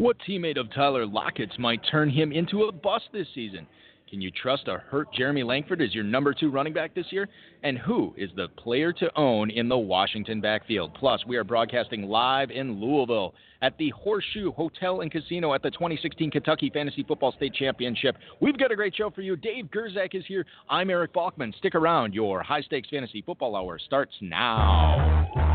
What teammate of Tyler Lockett's might turn him into a bust this season? Can you trust a hurt Jeremy Langford as your number 2 running back this year? And who is the player to own in the Washington backfield? Plus, we are broadcasting live in Louisville at the Horseshoe Hotel and Casino at the 2016 Kentucky Fantasy Football State Championship. We've got a great show for you. Dave Gerzak is here. I'm Eric Balkman. Stick around. Your high-stakes fantasy football hour starts now.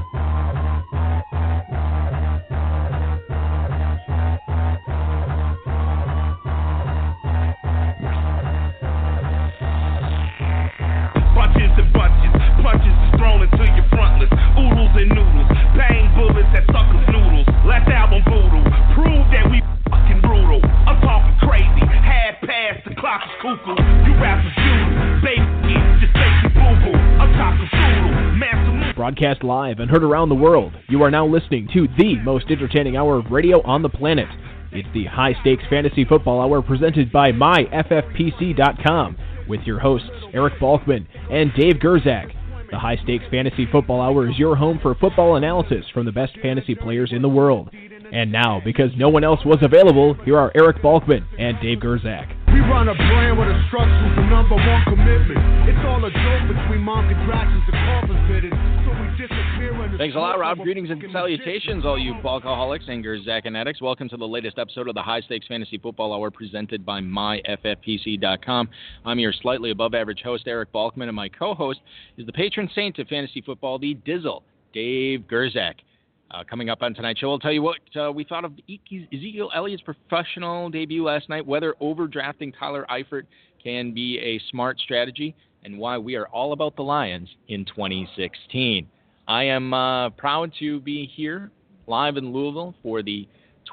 Punches is thrown into your frontlets. Oodles and noodles. Bang bullets at suckers' noodles. Last album voodoo. Prove that we fucking brutal. I'm talking crazy. Half past the clock is cuckoo. You rappers doodle. Baby, just say you boo-boo. I'm talking doodle. Broadcast live and heard around the world. You are now listening to the most entertaining hour of radio on the planet. It's the High Stakes Fantasy Football Hour presented by MyFFPC.com with your hosts Eric Balkman and Dave Gerzak. The High Stakes Fantasy Football Hour is your home for football analysis from the best fantasy players in the world. And now, because no one else was available, here are Eric Balkman and Dave Gerzak. We run a brand with a structure for number 1 commitment. It's all a joke between mom contractions and coffins fitted. So we disappear in the... Thanks a lot, Rob. Greetings and salutations, all you Balkaholics and Gerzakinetics. Welcome to the latest episode of the High Stakes Fantasy Football Hour presented by MyFFPC.com. I'm your slightly above average host, Eric Balkman, and my co-host is the patron saint of fantasy football, the Dizzle, Dave Gerzak. Coming up on tonight's show, we'll tell you what we thought of Ezekiel Elliott's professional debut last night, whether overdrafting Tyler Eifert can be a smart strategy, and why we are all about the Lions in 2016. I am proud to be here live in Louisville for the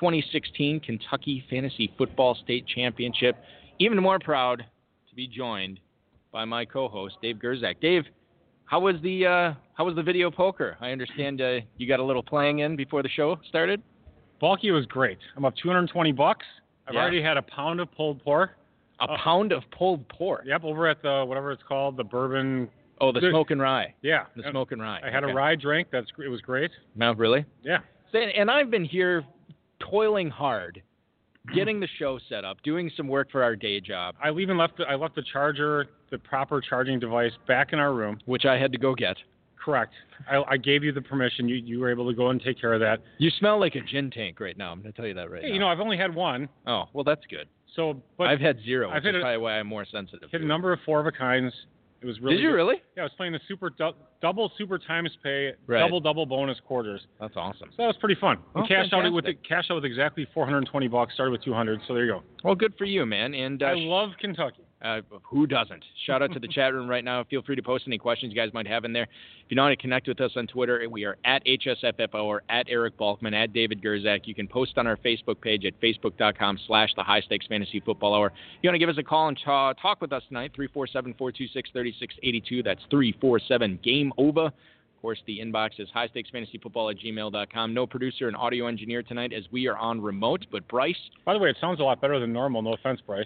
2016 Kentucky Fantasy Football State Championship. Even more proud to be joined by my co-host, Dave Gerzak. Dave, how was the video poker? I understand you got a little playing in before the show started. Balky was great. I'm up $220. I've already had a pound of pulled pork. A pound of pulled pork? Yep, over at the, whatever it's called, the bourbon. Oh, the Smoke and Rye. Yeah. The Smoke and Rye. I had a rye drink. It was great. No, really? Yeah. And I've been here toiling hard, getting the show set up, doing some work for our day job. I left the charger, the proper charging device, back in our room. Which I had to go get. Correct. I gave you the permission. You were able to go and take care of that. You smell like a gin tank right now. I'm going to tell you that right now. You know, I've only had one. Oh, well, that's good. But I've had 0, which is probably why I'm more sensitive. Hit a number of 4 of a kinds. It was really Did you good. really? Yeah, I was playing the double super times pay, right. double bonus quarters. That's awesome. So that was pretty fun. Oh, cashed out with exactly $420. Started with $200. So there you go. Well, good for you, man. And I love Kentucky. Who doesn't? Shout out to the chat room right now. Feel free to post any questions you guys might have in there. If you want to connect with us on Twitter, we are at HSFFO or at Eric Balkman, at David Gerzak. You can post on our Facebook page at facebook.com/the High Stakes Fantasy Football Hour. If you want to give us a call and talk with us tonight, 347-426-3682. That's 347-GAME-OVA. Of course, the inbox is highstakesfantasyfootball@gmail.com. No producer and audio engineer tonight as we are on remote, but Bryce. By the way, it sounds a lot better than normal. No offense, Bryce.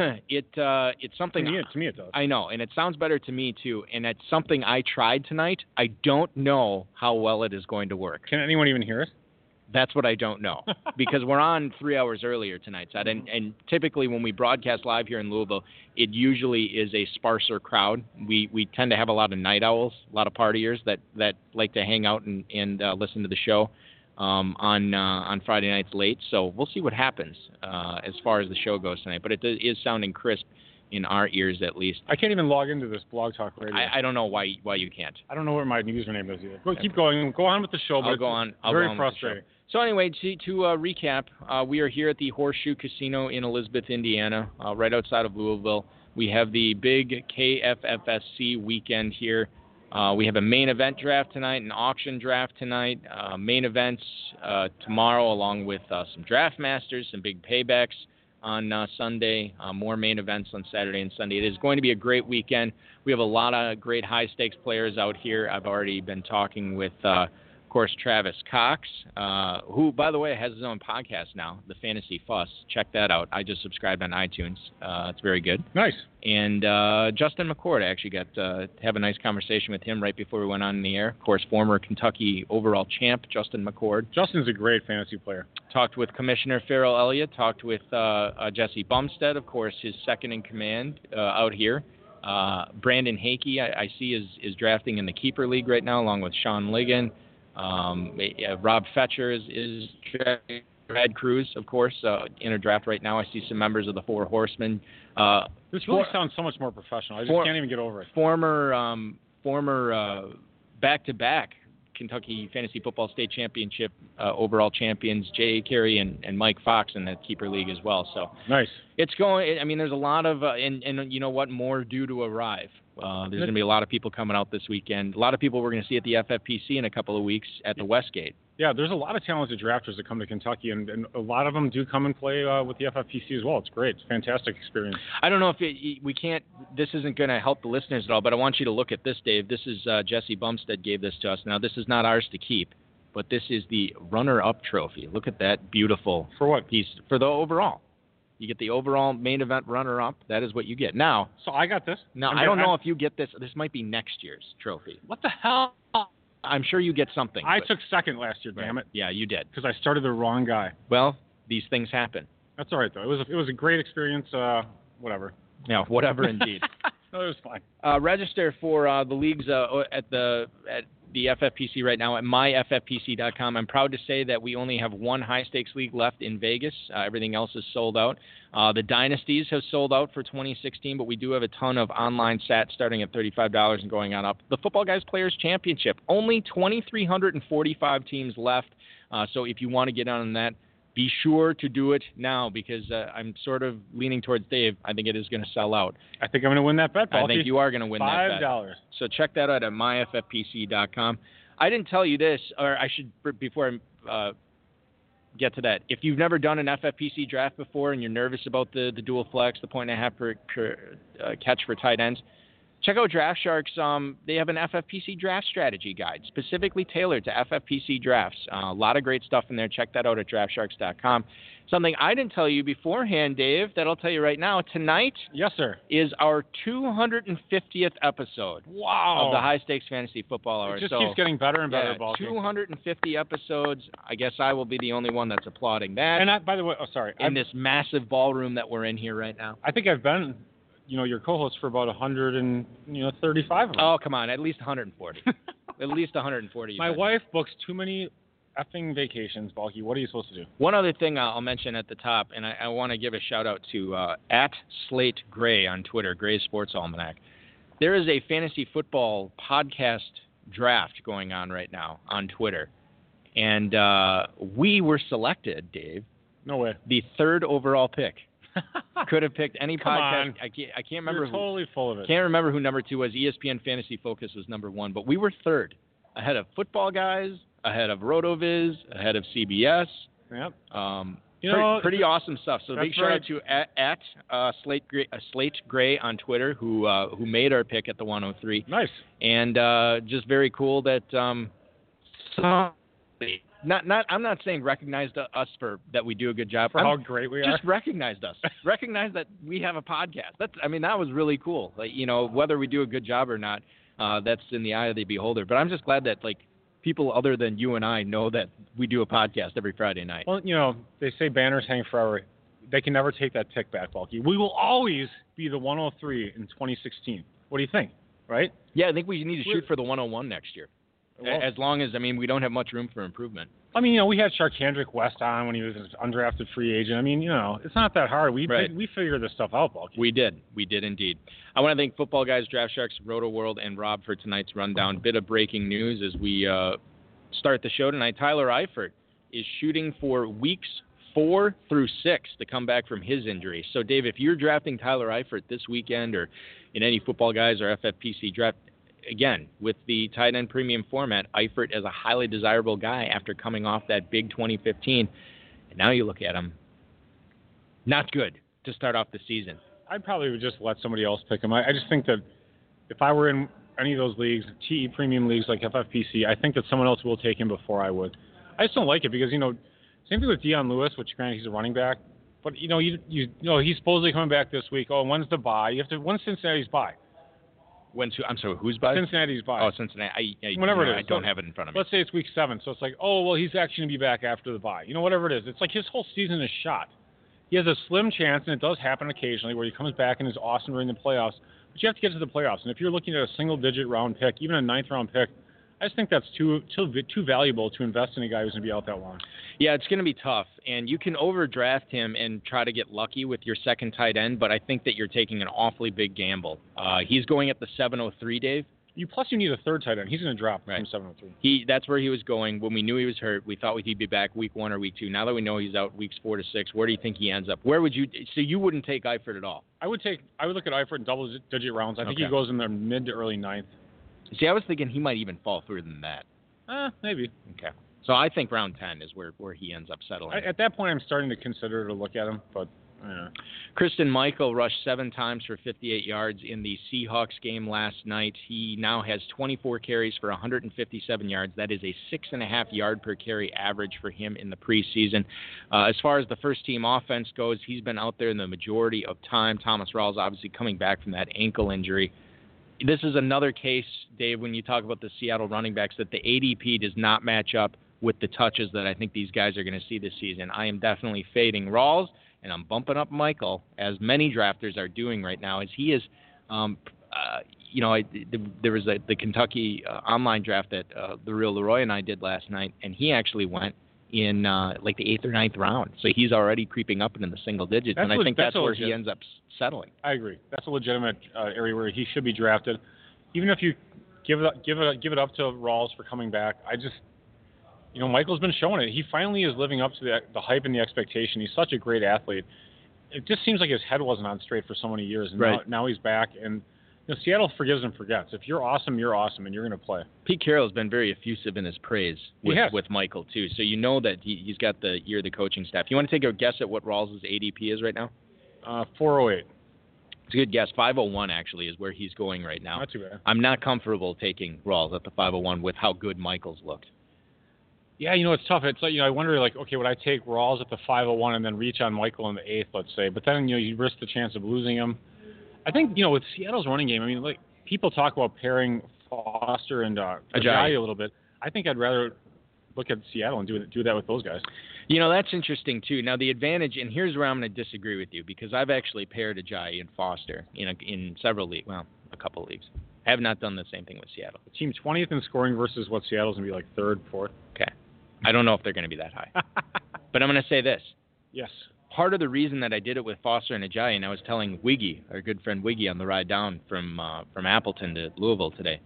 It's something. To me, it does. I know, and it sounds better to me too. And it's something I tried tonight. I don't know how well it is going to work. Can anyone even hear us? That's what I don't know, because we're on 3 hours earlier tonight, and typically when we broadcast live here in Louisville, it usually is a sparser crowd. We tend to have a lot of night owls, a lot of partiers that like to hang out and listen to the show on Friday nights late. So we'll see what happens as far as the show goes tonight. But it is sounding crisp in our ears, at least. I can't even log into this Blog Talk Radio. I don't know why you can't. I don't know what my username is either. Keep going. Go on with the show. I'll go on. Very frustrating. So anyway, to recap, we are here at the Horseshoe Casino in Elizabeth, Indiana, right outside of Louisville. We have the big KFFSC weekend here. We have a main event draft tonight, an auction draft tonight, main events tomorrow, along with some draft masters, some big paybacks on Sunday, more main events on Saturday and Sunday. It is going to be a great weekend. We have a lot of great high-stakes players out here. I've already been talking with, of course, Travis Cox, who, by the way, has his own podcast now, The Fantasy Fuss. Check that out. I just subscribed on iTunes. It's very good. Nice. And Justin McCord, I actually got to have a nice conversation with him right before we went on the air. Of course, former Kentucky overall champ, Justin McCord. Justin's a great fantasy player. Talked with Commissioner Farrell Elliott. Talked with Jesse Bumstead, of course, his second in command out here. Brandon Hakey, I see, is drafting in the Keeper League right now, along with Sean Ligon. Rob Fetcher is drafting. Brad Cruz, of course, in a draft right now. I see some members of the Four Horsemen. This really sounds so much more professional. I just can't even get over it. Former back-to-back Kentucky Fantasy Football State Championship overall champions, Jay Carey and Mike Fox in that Keeper League as well. So nice. It's going. I mean, there's a lot of and you know what, more due to arrive. There's going to be a lot of people coming out this weekend. A lot of people we're going to see at the FFPC in a couple of weeks at the Westgate. Yeah, there's a lot of talented drafters that come to Kentucky, and a lot of them do come and play with the FFPC as well. It's great. It's a fantastic experience. I don't know if we can't. This isn't going to help the listeners at all, but I want you to look at this, Dave. This is Jesse Bumstead gave this to us. Now, this is not ours to keep, but this is the runner-up trophy. Look at that beautiful for what piece for the overall. You get the overall main event runner-up. That is what you get. Now, so I got this. Now, I don't know if you get this. This might be next year's trophy. What the hell? I'm sure you get something. I took second last year, damn it. Yeah, you did. Because I started the wrong guy. Well, these things happen. That's all right, though. It was a great experience. Whatever. Yeah, whatever indeed. No, it was fine. Register for the leagues at the FFPC right now at myffpc.com. I'm proud to say that we only have one high-stakes league left in Vegas. Everything else is sold out. The Dynasties have sold out for 2016, but we do have a ton of online sats starting at $35 and going on up. The Football Guys Players Championship, only 2,345 teams left. So if you want to get on that, be sure to do it now because I'm sort of leaning towards Dave. I think it is going to sell out. I think I'm going to win that bet, Paul. I think you are going to win that bet. $5. So check that out at myffpc.com. I didn't tell you this, or I should, before I get to that. If you've never done an FFPC draft before and you're nervous about the dual flex, the 1.5 per catch for tight ends, check out Draft Sharks. They have an FFPC draft strategy guide specifically tailored to FFPC drafts. A lot of great stuff in there. Check that out at draftsharks.com. Something I didn't tell you beforehand, Dave, that I'll tell you right now. Tonight, yes, sir, is our 250th episode. Wow. Of the High Stakes Fantasy Football Hour. It just keeps getting better and better. Yeah, 250 episodes. I guess I will be the only one that's applauding that. And by the way, in this massive ballroom that we're in here right now. I think I've been, your co-host for about 135 of them. Oh, come on, at least 140. At least 140. My wife books too many effing vacations, Balky. What are you supposed to do? One other thing I'll mention at the top, and I want to give a shout-out to at Slate Gray on Twitter, Gray's Sports Almanac. There is a fantasy football podcast draft going on right now on Twitter. And we were selected, Dave. No way. The third overall pick. Could have picked any Come podcast. on. I can't remember. You're totally full of it. Can't remember who number 2 was. ESPN Fantasy Focus was number 1, but we were third, ahead of Football Guys, ahead of RotoViz, ahead of CBS. Yep. Pretty awesome stuff. So big shout out to at Slate Gray on Twitter who made our pick at the 103. Nice. And just very cool that I'm not saying recognized us for that we do a good job. For how great we are. Just recognized us. Recognized that we have a podcast. That was really cool. Like, whether we do a good job or not, that's in the eye of the beholder. But I'm just glad that people other than you and I know that we do a podcast every Friday night. Well, they say banners hang forever. They can never take that tick back, Balky. We will always be the 103 in 2016. What do you think? Right? Yeah, I think we need to shoot for the 101 next year. Well, as long as, we don't have much room for improvement. We had Sharkhandrick West on when he was an undrafted free agent. it's not that hard. We figured this stuff out, Balky. We did indeed. I want to thank Football Guys, Draft Sharks, Roto World, and Rob for tonight's rundown. Bit of breaking news as we start the show tonight. Tyler Eifert is shooting for weeks 4 through 6 to come back from his injury. So, Dave, if you're drafting Tyler Eifert this weekend or in any Football Guys or FFPC draft, again, with the tight end premium format, Eifert is a highly desirable guy after coming off that big 2015. And now you look at him, not good to start off the season. I probably would just let somebody else pick him. I just think that if I were in any of those leagues, TE premium leagues like FFPC, I think that someone else will take him before I would. I just don't like it because, same thing with Dion Lewis, which granted he's a running back, but he's supposedly coming back this week. Oh, when's the bye? When's Cincinnati's bye? I'm sorry, whose bye? Cincinnati's bye. Oh, Cincinnati. Whenever it is. I don't have it in front of me. Let's say it's week 7, so it's like, oh, well, he's actually going to be back after the bye. Whatever it is. It's like his whole season is shot. He has a slim chance, and it does happen occasionally, where he comes back and is awesome during the playoffs. But you have to get to the playoffs. And if you're looking at a single-digit round pick, even a 9th-round pick, I just think that's too valuable to invest in a guy who's going to be out that long. Yeah, it's going to be tough. And you can overdraft him and try to get lucky with your second tight end, but I think that you're taking an awfully big gamble. He's going at the 703, Dave. Plus, you need a third tight end. He's going to drop from 703. That's where he was going. When we knew he was hurt, we thought he'd be back week 1 or week 2. Now that we know he's out weeks 4 to 6, where do you think he ends up? Where would you? So you wouldn't take Eifert at all? I would look at Eifert in double-digit rounds. I think he goes in the mid to early 9th. See, I was thinking he might even fall further than that. Maybe. Okay. So I think round 10 is where he ends up settling. At that point, I'm starting to consider to look at him, but. Christian Michael rushed 7 times for 58 yards in the Seahawks game last night. He now has 24 carries for 157 yards. That is a 6.5 yard per carry average for him in the preseason. As far as the first-team offense goes, he's been out there in the majority of time. Thomas Rawls obviously coming back from that ankle injury. This is another case, Dave, when you talk about the Seattle running backs, that the ADP does not match up with the touches that I think these guys are going to see this season. I am definitely fading Rawls, and I'm bumping up Michael, as many drafters are doing right now, as he is, there was the Kentucky online draft that the real Leroy and I did last night, and he actually went in like the 8th or 9th round. So he's already creeping up into the single digits, and I think that's where he ends up settling. I agree. That's a legitimate area where he should be drafted. Even if you give it up to Rawls for coming back, Michael's been showing it. He finally is living up to the hype and the expectation. He's such a great athlete. It just seems like his head wasn't on straight for so many years, and now he's back. And Seattle forgives and forgets. If you're awesome, and you're going to play. Pete Carroll has been very effusive in his praise with Michael, too. So you know that he's got the ear of the coaching staff. You want to take a guess at what Rawls' ADP is right now? 408. It's a good guess. 501, actually, is where he's going right now. Not too bad. I'm not comfortable taking Rawls at the 501 with how good Michael's looked. Yeah, it's tough. It's like, I wonder, okay, would I take Rawls at the 501 and then reach on Michael in the 8th, let's say? But then, you risk the chance of losing him. I think, with Seattle's running game, people talk about pairing Foster and Ajayi a little bit. I think I'd rather look at Seattle and do that with those guys. That's interesting, too. Now, the advantage, and here's where I'm going to disagree with you, because I've actually paired Ajayi and Foster in several leagues, a couple of leagues. I have not done the same thing with Seattle. The team 20th in scoring versus what Seattle's going to be like 3rd, 4th. Okay. I don't know if they're going to be that high. But I'm going to say this. Yes. Part of the reason that I did it with Foster and Ajayi, and I was telling Wiggy, our good friend Wiggy, on the ride down from Appleton to Louisville today,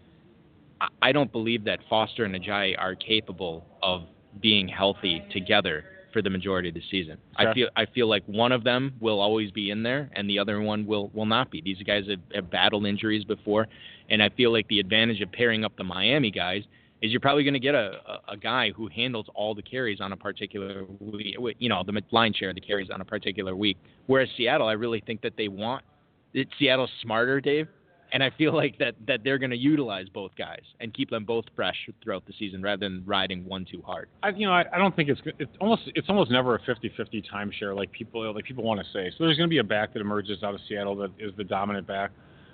I don't believe that Foster and Ajayi are capable of being healthy together for the majority of the season. Okay. I feel like one of them will always be in there, and the other one will not be. These guys have battled injuries before, and I feel like the advantage of pairing up the Miami guys is you're probably going to get a guy who handles all the carries on a particular week, the line share of the carries on a particular week. Whereas Seattle, I really think that Seattle's smarter, Dave, and I feel like that they're going to utilize both guys and keep them both fresh throughout the season rather than riding one too hard. I don't think it's almost never a 50-50 timeshare like people want to say. So there's going to be a back that emerges out of Seattle that is the dominant back.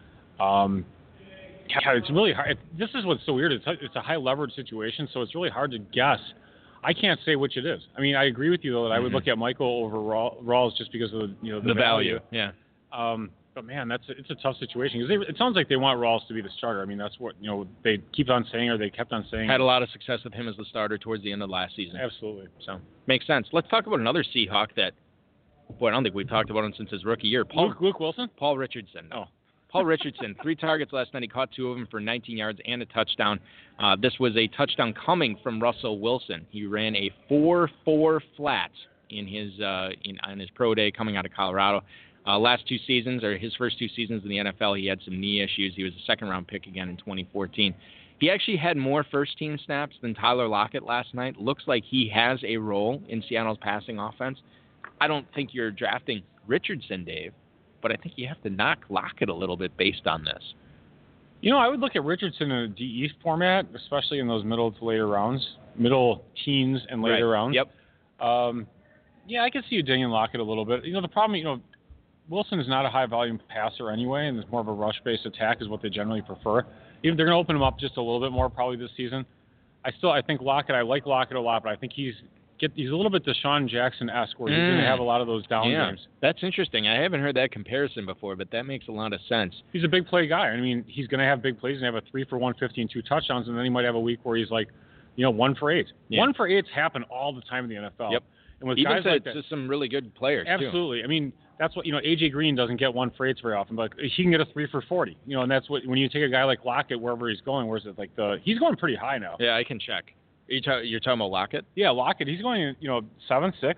It's really hard. This is what's so weird. It's a high leverage situation, so it's really hard to guess. I can't say which it is. I agree with you though that I would look at Michael over Rawls just because of the value. Yeah. But man, it's a tough situation because it sounds like they want Rawls to be the starter. That's what they keep on saying, or they kept on saying. Had a lot of success with him as the starter towards the end of last season. Absolutely. So makes sense. Let's talk about another Seahawk that. Boy, I don't think we've talked about him since his rookie year. Luke Wilson? Paul Richardson. Oh. Paul Richardson, 3 targets last night. He caught 2 of them for 19 yards and a touchdown. This was a touchdown coming from Russell Wilson. He ran a 4.4 flat in on his pro day coming out of Colorado. Last 2 seasons, or his first 2 seasons in the NFL, he had some knee issues. He was a second-round pick again in 2014. He actually had more first-team snaps than Tyler Lockett last night. Looks like he has a role in Seattle's passing offense. I don't think you're drafting Richardson, Dave, but I think you have to knock Lockett a little bit based on this. I would look at Richardson in a DE format, especially in those middle to later rounds, middle teens and later rounds. Yep. I can see you dinging Lockett a little bit. The problem, Wilson is not a high-volume passer anyway, and it's more of a rush-based attack is what they generally prefer. Even they're going to open him up just a little bit more probably this season. I think Lockett, I like Lockett a lot, but I think he's a little bit Deshaun Jackson-esque where he's going to have a lot of those down games. That's interesting. I haven't heard that comparison before, but that makes a lot of sense. He's a big play guy. I mean, he's going to have big plays and have a 3 for 150 and 2 touchdowns, and then he might have a week where he's like, 1 for 8. Yeah. 1 for 8s happen all the time in the NFL. Yep. And with even guys like that, to some really good players, absolutely. too. I mean, that's what, AJ Green doesn't get 1 for 8s very often, but he can get a 3 for 40. And that's what, when you take a guy like Lockett, wherever he's going, he's going pretty high now. Yeah, I can check. You're talking about Lockett? Yeah, Lockett. He's going, 7'6".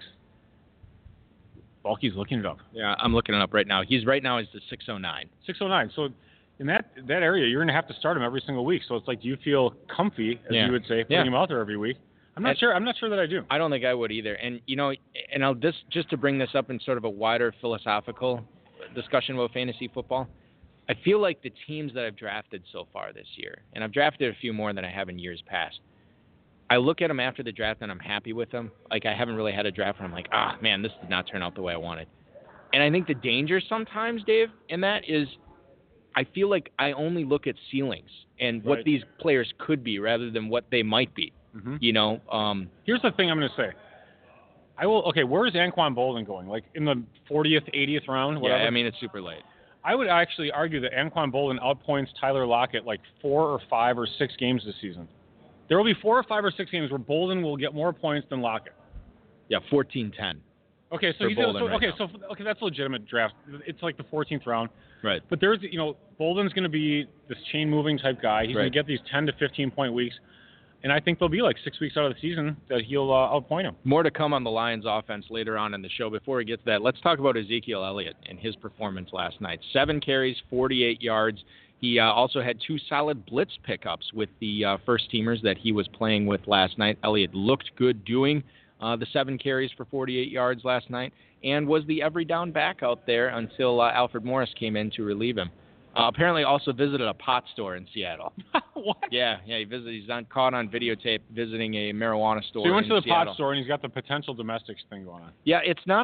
Bulky's looking it up. Yeah, I'm looking it up right now. He's right now is the 609. 609. So in that area, you're going to have to start him every single week. So it's like, do you feel comfy, as you would say, putting him out there every week? I'm not sure that I do. I don't think I would either. And and I'll just to bring this up in sort of a wider philosophical discussion about fantasy football, I feel like the teams that I've drafted so far this year, and I've drafted a few more than I have in years past, I look at them after the draft and I'm happy with them. Like, I haven't really had a draft where I'm like, man, this did not turn out the way I wanted. And I think the danger sometimes, Dave, in that is I feel like I only look at ceilings and what these players could be rather than what they might be. Mm-hmm. Here's the thing I'm going to say. Where's Anquan Bolden going? Like in the 40th, 80th round? Whatever? Yeah, I mean, it's super late. I would actually argue that Anquan Bolden outpoints Tyler Lockett like 4 or 5 or 6 games this season. There will be 4 or 5 or 6 games where Bolden will get more points than Lockett. Yeah, 14-10. Okay, so that's a legitimate draft. It's like the 14th round. Right. But there's, Bolden's going to be this chain-moving type guy. He's going to get these 10 to 15-point weeks. And I think there'll be like 6 weeks out of the season that he'll outpoint him. More to come on the Lions offense later on in the show. Before we get to that, let's talk about Ezekiel Elliott and his performance last night. 7 carries, 48 yards. He also had 2 solid blitz pickups with the first-teamers that he was playing with last night. Elliott looked good doing the 7 carries for 48 yards last night and was the every down back out there until Alfred Morris came in to relieve him. Apparently also visited a pot store in Seattle. What? Yeah, he's caught on videotape visiting a marijuana store. So he went to the Seattle. pot store and he's got the potential domestics thing going on. Yeah, it's not.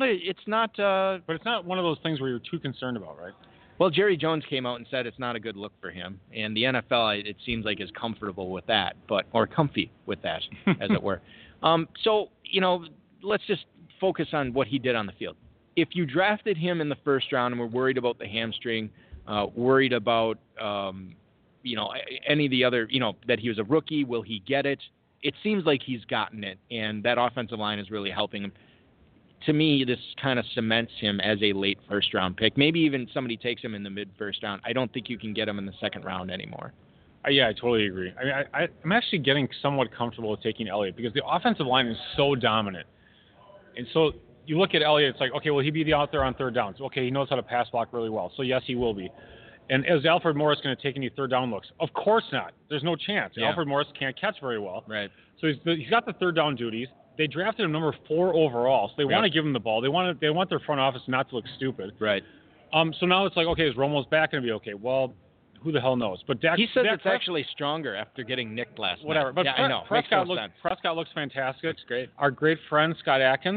But it's not one of those things where you're too concerned about, right? Well, Jerry Jones came out and said it's not a good look for him, and the NFL, it seems like, is comfortable with that, or comfy with that, as it were. So, let's just focus on what he did on the field. If you drafted him in the first round and were worried about the hamstring, worried about, any of the other, that he was a rookie, will he get it? It seems like he's gotten it, and that offensive line is really helping him. To me, this kind of cements him as a late first-round pick. Maybe even somebody takes him in the mid-first round. I don't think you can get him in the second round anymore. Yeah, I totally agree. I mean, I'm actually getting somewhat comfortable with taking Elliott because the offensive line is so dominant. And so you look at Elliott, it's like, okay, will he be out there on third downs? Okay, he knows how to pass block really well. So, yes, he will be. And is Alfred Morris going to take any third down looks? Of course not. There's no chance. Yeah. Alfred Morris can't catch very well. Right. So he's got the third down duties. They drafted him number 4 overall, so they want to give him the ball. They want their front office not to look stupid. Right. So now it's like, okay, is Romo's back going to be okay? Well, who the hell knows? But he says it's actually stronger after getting nicked last night. Whatever. But I know. Prescott looks fantastic. Looks great. Our great friend Scott Atkins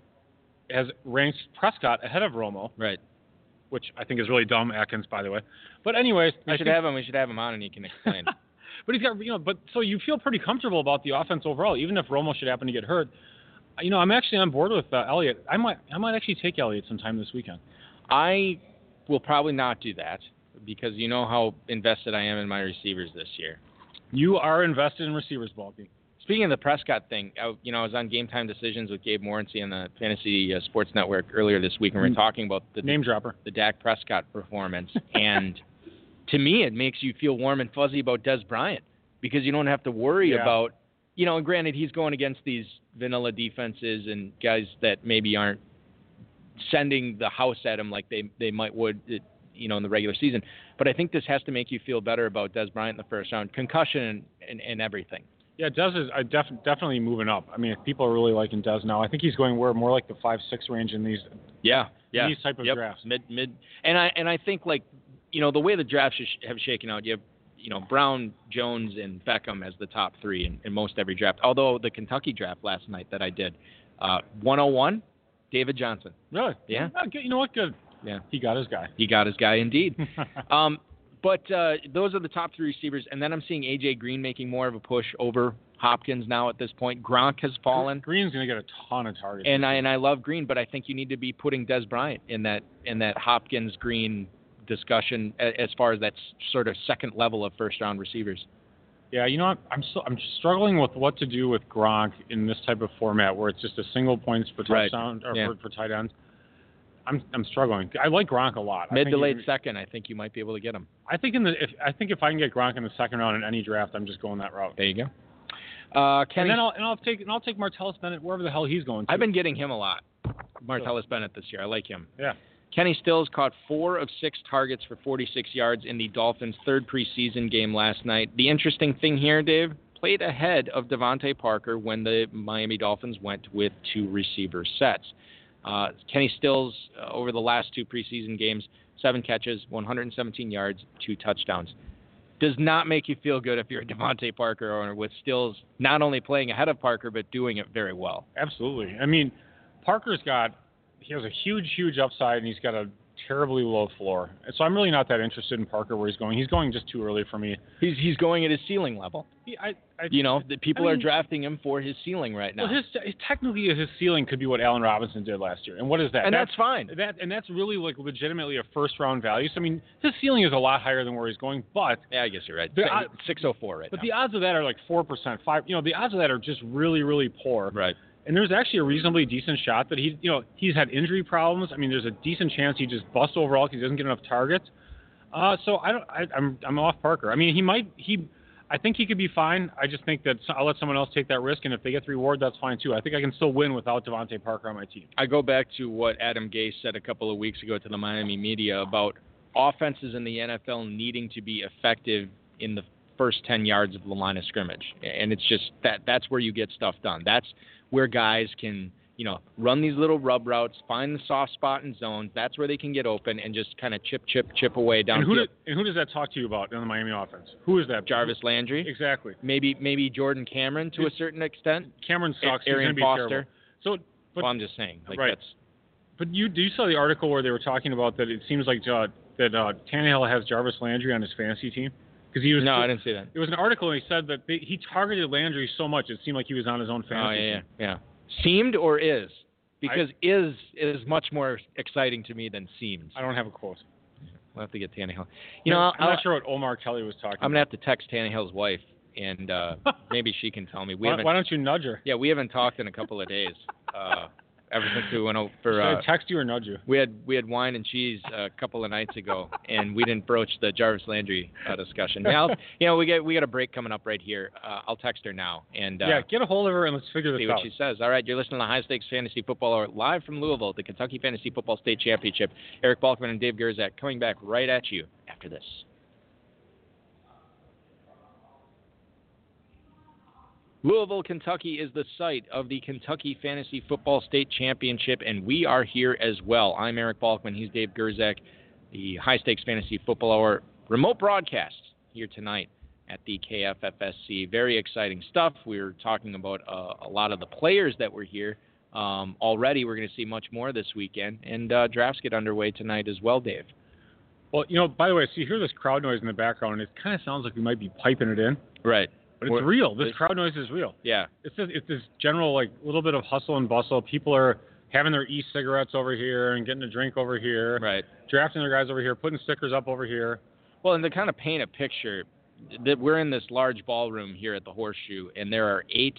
has ranked Prescott ahead of Romo. Right. Which I think is really dumb, Atkins, by the way. But anyways, we should have him on and he can explain. But he's got, so you feel pretty comfortable about the offense overall, even if Romo should happen to get hurt. I'm actually on board with Elliott. I might actually take Elliott sometime this weekend. I will probably not do that because you know how invested I am in my receivers this year. You are invested in receivers, Balky. Speaking of the Prescott thing, I was on Game Time Decisions with Gabe Morency on the Fantasy Sports Network earlier this week, and we were talking about the Dak Prescott performance. And to me, it makes you feel warm and fuzzy about Dez Bryant because you don't have to worry about, and granted, he's going against these vanilla defenses and guys that maybe aren't sending the house at him like they might would, in the regular season. But I think this has to make you feel better about Dez Bryant in the first round, concussion and everything. Yeah, Dez is definitely moving up. I mean, people are really liking Dez now. I think he's going more like the 5-6 range in these these type of drafts. Mid, and I think the way the drafts have shaken out, you Brown, Jones, and Beckham as the top three in most every draft. Although the Kentucky draft last night that I did, 101, David Johnson. Really? Yeah. You know what? Good. Yeah. He got his guy. He got his guy indeed. But those are the top three receivers. And then I'm seeing A.J. Green making more of a push over Hopkins now at this point. Gronk has fallen. Green's going to get a ton of targets. And I love Green, but I think you need to be putting Des Bryant in that Hopkins-Green discussion as far as that sort of second level of first-round receivers. Yeah, you know what? I'm struggling with what to do with Gronk in this type of format where it's just a single points per touchdown or for tight ends. I'm struggling. I like Gronk a lot. Mid to late second, I think you might be able to get him. I think if I can get Gronk in the second round in any draft, I'm just going that route. There you go. Kenny, and then I'll take Martellus Bennett wherever the hell he's going to. I've been getting him a lot. Martellus Bennett this year. I like him. Yeah. Kenny Stills caught 4 of 6 targets for 46 yards in the Dolphins' third preseason game last night. The interesting thing here, Dave, played ahead of Devontae Parker when the Miami Dolphins went with 2 receiver sets. Kenny Stills, over the last 2 preseason games, 7 catches, 117 yards, 2 touchdowns. Does not make you feel good if you're a Devontae Parker owner, with Stills not only playing ahead of Parker, but doing it very well. Absolutely. I mean, he has a huge upside, and he's got a terribly low floor. So I'm really not that interested in Parker where he's going. He's going just too early for me. He's going at his ceiling level. People are drafting him for his ceiling right now. Well, technically his ceiling could be what Allen Robinson did last year. And what is that? And that's fine. That's really like legitimately a first round value. So I mean, his ceiling is a lot higher than where he's going. But yeah, I guess you're right. 604 right now. But the odds of that are like 4%, 5. The odds of that are just really poor. Right. And there's actually a reasonably decent shot that he's had injury problems. I mean, there's a decent chance he just busts overall because he doesn't get enough targets. So I'm off Parker. I mean, I think he could be fine. I just think that I'll let someone else take that risk, and if they get the reward, that's fine too. I think I can still win without Devontae Parker on my team. I go back to what Adam Gase said a couple of weeks ago to the Miami media about offenses in the NFL needing to be effective in the first 10 yards of the line of scrimmage, and it's just that's where you get stuff done. That's where guys can, run these little rub routes, find the soft spot in zones. That's where they can get open and just kind of chip away down. And who does that talk to you about in the Miami offense? Who is that? Jarvis Landry. Exactly. Maybe Jordan Cameron to a certain extent. Cameron sucks. Arian Foster. Terrible. Well, I'm just saying. Right. But you saw the article where they were talking about that it seems like that Tannehill has Jarvis Landry on his fantasy team? No, I didn't see that. There was an article and he said that he targeted Landry so much it seemed like he was on his own fantasy team. Yeah. Seemed or is? Because is much more exciting to me than seems. I don't have a quote. We'll have to get Tannehill. I'm not sure what Omar Kelly was talking about. I'm going to have to text Tannehill's wife, and maybe she can tell me. Why don't you nudge her? Yeah, we haven't talked in a couple of days. Ever since we went over for, should I text you or nudge you? We had wine and cheese a couple of nights ago, and we didn't broach the Jarvis Landry discussion. Now, we got a break coming up right here. I'll text her now and get a hold of her and let's figure this out. See what she says. All right, you're listening to High Stakes Fantasy Football Hour live from Louisville, the Kentucky Fantasy Football State Championship. Eric Balkman and Dave Gerzak coming back right at you after this. Louisville, Kentucky is the site of the Kentucky Fantasy Football State Championship, and we are here as well. I'm Eric Balkman. He's Dave Gerzak. The High Stakes Fantasy Football Hour remote broadcast here tonight at the KFFSC. Very exciting stuff. We were talking about a lot of the players that were here. Already we're going to see much more this weekend, and drafts get underway tonight as well, Dave. Well, by the way, so you hear this crowd noise in the background, and it kind of sounds like we might be piping it in. Right. But it's real. This crowd noise is real. Yeah. It's this general, little bit of hustle and bustle. People are having their e-cigarettes over here and getting a drink over here. Right. Drafting their guys over here, putting stickers up over here. Well, and to kind of paint a picture, that we're in this large ballroom here at the Horseshoe, and there are 8,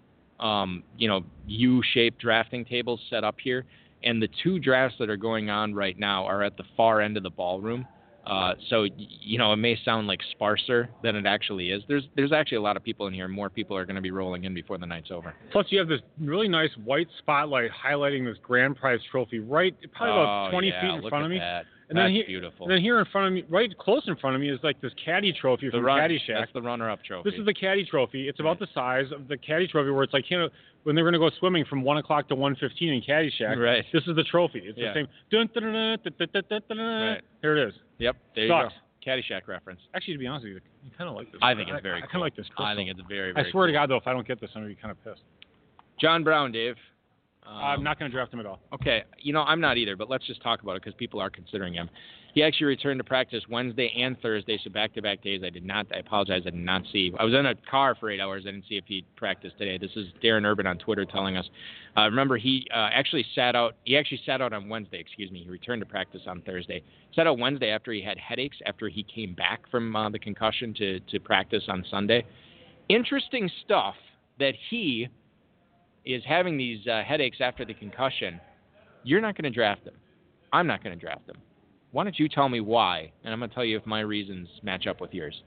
U-shaped drafting tables set up here. And the 2 drafts that are going on right now are at the far end of the ballroom. So it may sound like sparser than it actually is. There's actually a lot of people in here. More people are going to be rolling in before the night's over. Plus, you have this really nice white spotlight highlighting this grand prize trophy probably about 20 feet in front of me. That. And That's beautiful. And then here in front of me, right close in front of me, is like this caddy trophy from Caddy Shack. That's the runner-up trophy. This is the caddy trophy. It's about the size of the caddy trophy where it's like, when they're going to go swimming from 1 o'clock to 1:15 in Caddy Shack. Right. This is the trophy. It's the same. Dun, dun, dun, dun, dun, dun, dun, dun, dun. Right. Here it is. Yep. There Sucks. you Caddyshack reference. Actually, to be honest with you, you kind of like this. I think it's very cool. I kind of like this crystal. I think it's very, very I swear cool. to God, though, if I don't get this, I'm going to be kind of pissed. John Brown, Dave. I'm not going to draft him at all. Okay. I'm not either, but let's just talk about it because people are considering him. He actually returned to practice Wednesday and Thursday, so back-to-back days. I apologize, I did not see. I was in a car for 8 hours. I didn't see if he practiced today. This is Darren Urban on Twitter telling us. Remember, he actually sat out on Wednesday, He returned to practice on Thursday. Sat out Wednesday after he had headaches, after he came back from the concussion to practice on Sunday. Interesting stuff that he is having these headaches after the concussion. You're not going to draft him. I'm not going to draft him. Why don't you tell me why, and I'm going to tell you if my reasons match up with yours.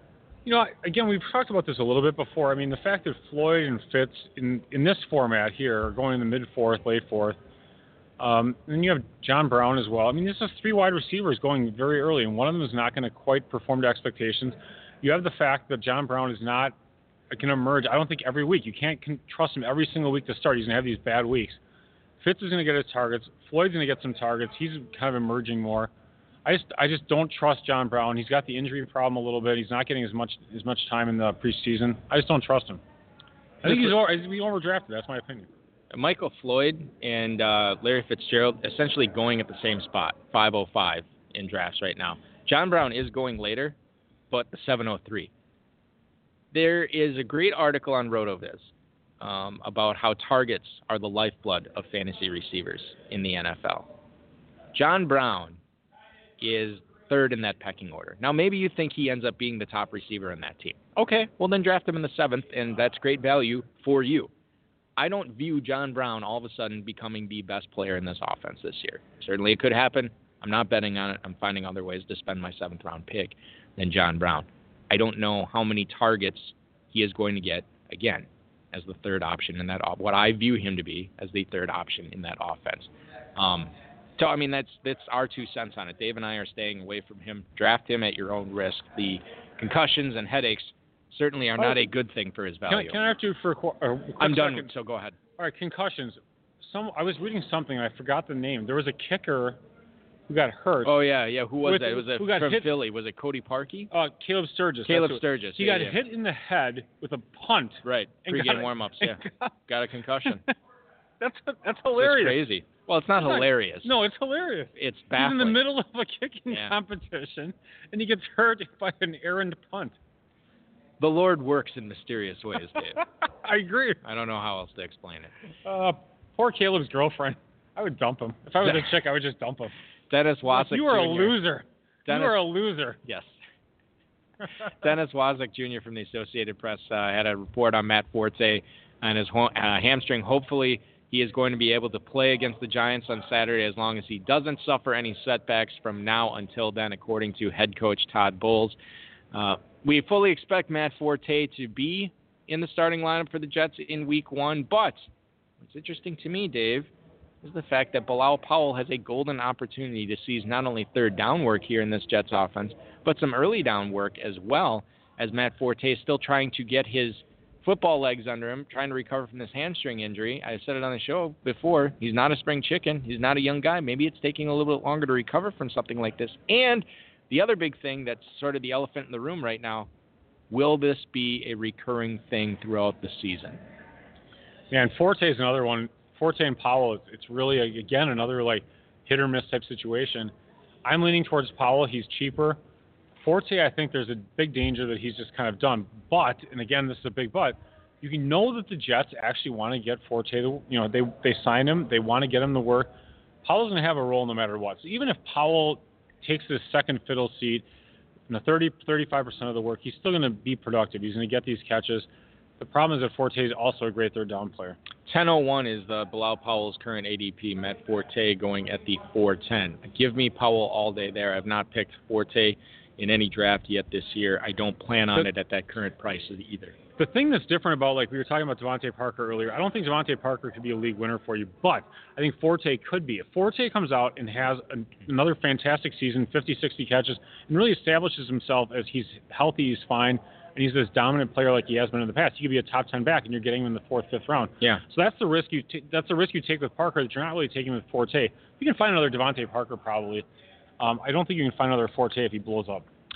Again, we've talked about this a little bit before. I mean, the fact that Floyd and Fitz in this format here are going in the mid-4th, late 4th. Then you have John Brown as well. I mean, this is 3 wide receivers going very early, and one of them is not going to quite perform to expectations. You have the fact that John Brown is not going to emerge, I don't think, every week. You can't trust him every single week to start. He's going to have these bad weeks. Fitz is going to get his targets. Floyd's going to get some targets. He's kind of emerging more. I just don't trust John Brown. He's got the injury problem a little bit. He's not getting as much time in the preseason. I just don't trust him. I think he's overdrafted. That's my opinion. Michael Floyd and Larry Fitzgerald essentially going at the same spot, 505 in drafts right now. John Brown is going later, but the 703. There is a great article on RotoViz about how targets are the lifeblood of fantasy receivers in the NFL. John Brown is 3rd in that pecking order. Now, maybe you think he ends up being the top receiver in that team. Okay, well then draft him in the 7th, and that's great value for you. I don't view John Brown all of a sudden becoming the best player in this offense this year. Certainly it could happen. I'm not betting on it. I'm finding other ways to spend my 7th-round pick than John Brown. I don't know how many targets he is going to get, again, as the 3rd option in that what I view him to be as the 3rd option in that offense. So, I mean, that's our 2 cents on it. Dave and I are staying away from him. Draft him at your own risk. The concussions and headaches certainly are not a good thing for his value. Can I have to for a quick I'm done, second? So go ahead. All right, concussions. I was reading something, and I forgot the name. There was a kicker who got hurt. Oh, yeah. Who was that? Was it from hit? Philly? Was it Cody Parkey? Caleb Sturgis. Caleb Sturgis. He got hit in the head with a punt. Right. Pre-game warm-ups, yeah. Got a concussion. That's hilarious. It's crazy. Well, it's not hilarious. No, it's hilarious. It's baffling. He's in the middle of a kicking competition, and he gets hurt by an errant punt. The Lord works in mysterious ways, Dave. I agree. I don't know how else to explain it. Poor Caleb's girlfriend. I would dump him. If I was a chick, I would just dump him. Dennis Wasik Jr. You are a loser. You are a loser. Yes. Dennis Wasik Jr. from the Associated Press had a report on Matt Forte and his hamstring. Hopefully, he is going to be able to play against the Giants on Saturday as long as he doesn't suffer any setbacks from now until then, according to head coach Todd Bowles. We fully expect Matt Forte to be in the starting lineup for the Jets in Week 1, but what's interesting to me, Dave, is the fact that Bilal Powell has a golden opportunity to seize not only 3rd down work here in this Jets offense, but some early down work as well, as Matt Forte is still trying to get his football legs under him, trying to recover from this hamstring injury. I said it on the show before. He's not a spring chicken. He's not a young guy. Maybe it's taking a little bit longer to recover from something like this. And the other big thing that's sort of the elephant in the room right now, will this be a recurring thing throughout the season? Yeah, and Forte is another one. Forte and Powell, it's really, again, another like hit or miss type situation. I'm leaning towards Powell. He's cheaper. Forte, I think there's a big danger that he's just kind of done. But, and again, this is a big but, you can know that the Jets actually want to get Forte to, they sign him. They want to get him to work. Powell's going to have a role no matter what. So even if Powell takes this second fiddle seat, 35% of the work, he's still going to be productive. He's going to get these catches. The problem is that Forte is also a great 3rd down player. 10:01 is the Bilal Powell's current ADP. Matt Forte going at the 410. Give me Powell all day there. I've not picked Forte in any draft yet this year. I don't plan on it at that current price either. The thing that's different about, like we were talking about Devontae Parker earlier, I don't think Devontae Parker could be a league winner for you, but I think Forte could be. If Forte comes out and has another fantastic season, 50, 60 catches, and really establishes himself as he's healthy, he's fine, and he's this dominant player like he has been in the past, he could be a top 10 back, and you're getting him in the 4th, 5th round. Yeah. So that's the risk you take with Parker that you're not really taking with Forte. You can find another Devontae Parker probably. I don't think you can find another Forte if he blows up.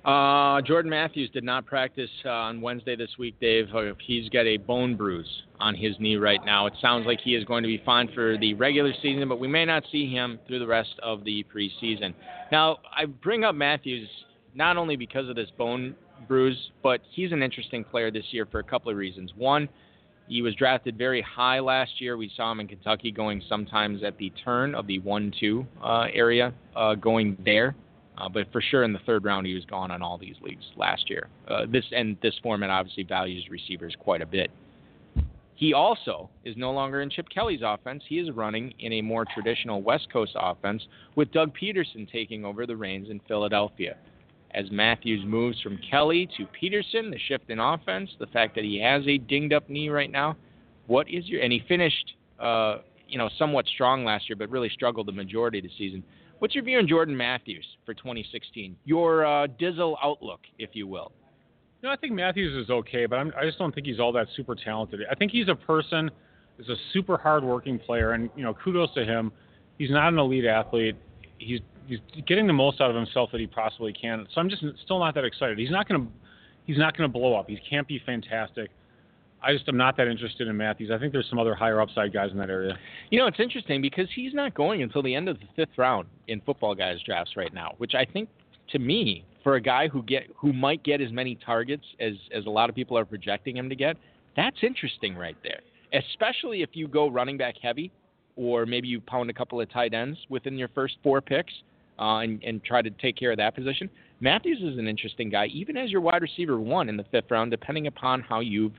Jordan Matthews did not practice on Wednesday this week, Dave. He's got a bone bruise on his knee right now. It sounds like he is going to be fine for the regular season, but we may not see him through the rest of the preseason. Now, I bring up Matthews not only because of this bone bruise, but he's an interesting player this year for a couple of reasons. One, he was drafted very high last year. We saw him in Kentucky going sometimes at the turn of the 1-2 area, going there. But for sure in the third round, he was gone on all these leagues last year. This format obviously values receivers quite a bit. He also is no longer in Chip Kelly's offense. He is running in a more traditional West Coast offense with Doug Peterson taking over the reins in Philadelphia. As Matthews moves from Kelly to Peterson, the shift in offense, the fact that he has a dinged-up knee right now, and he finished somewhat strong last year, but really struggled the majority of the season. What's your view on Jordan Matthews for 2016? Your Dizzle outlook, if you will. I think Matthews is okay, but I just don't think he's all that super talented. I think he's a person, is a super hard-working player, and kudos to him. He's not an elite athlete. He's getting the most out of himself that he possibly can. So I'm just still not that excited. He's not going to blow up. He can't be fantastic. I'm not that interested in Matthews. I think there's some other higher upside guys in that area. It's interesting because he's not going until the end of the fifth round in football guys drafts right now, which I think, to me, for a guy who might get as many targets as a lot of people are projecting him to get, that's interesting right there. Especially if you go running back heavy, or maybe you pound a couple of tight ends within your first 4 picks and try to take care of that position. Matthews is an interesting guy, even as your wide receiver 1 in the fifth round, depending upon how you've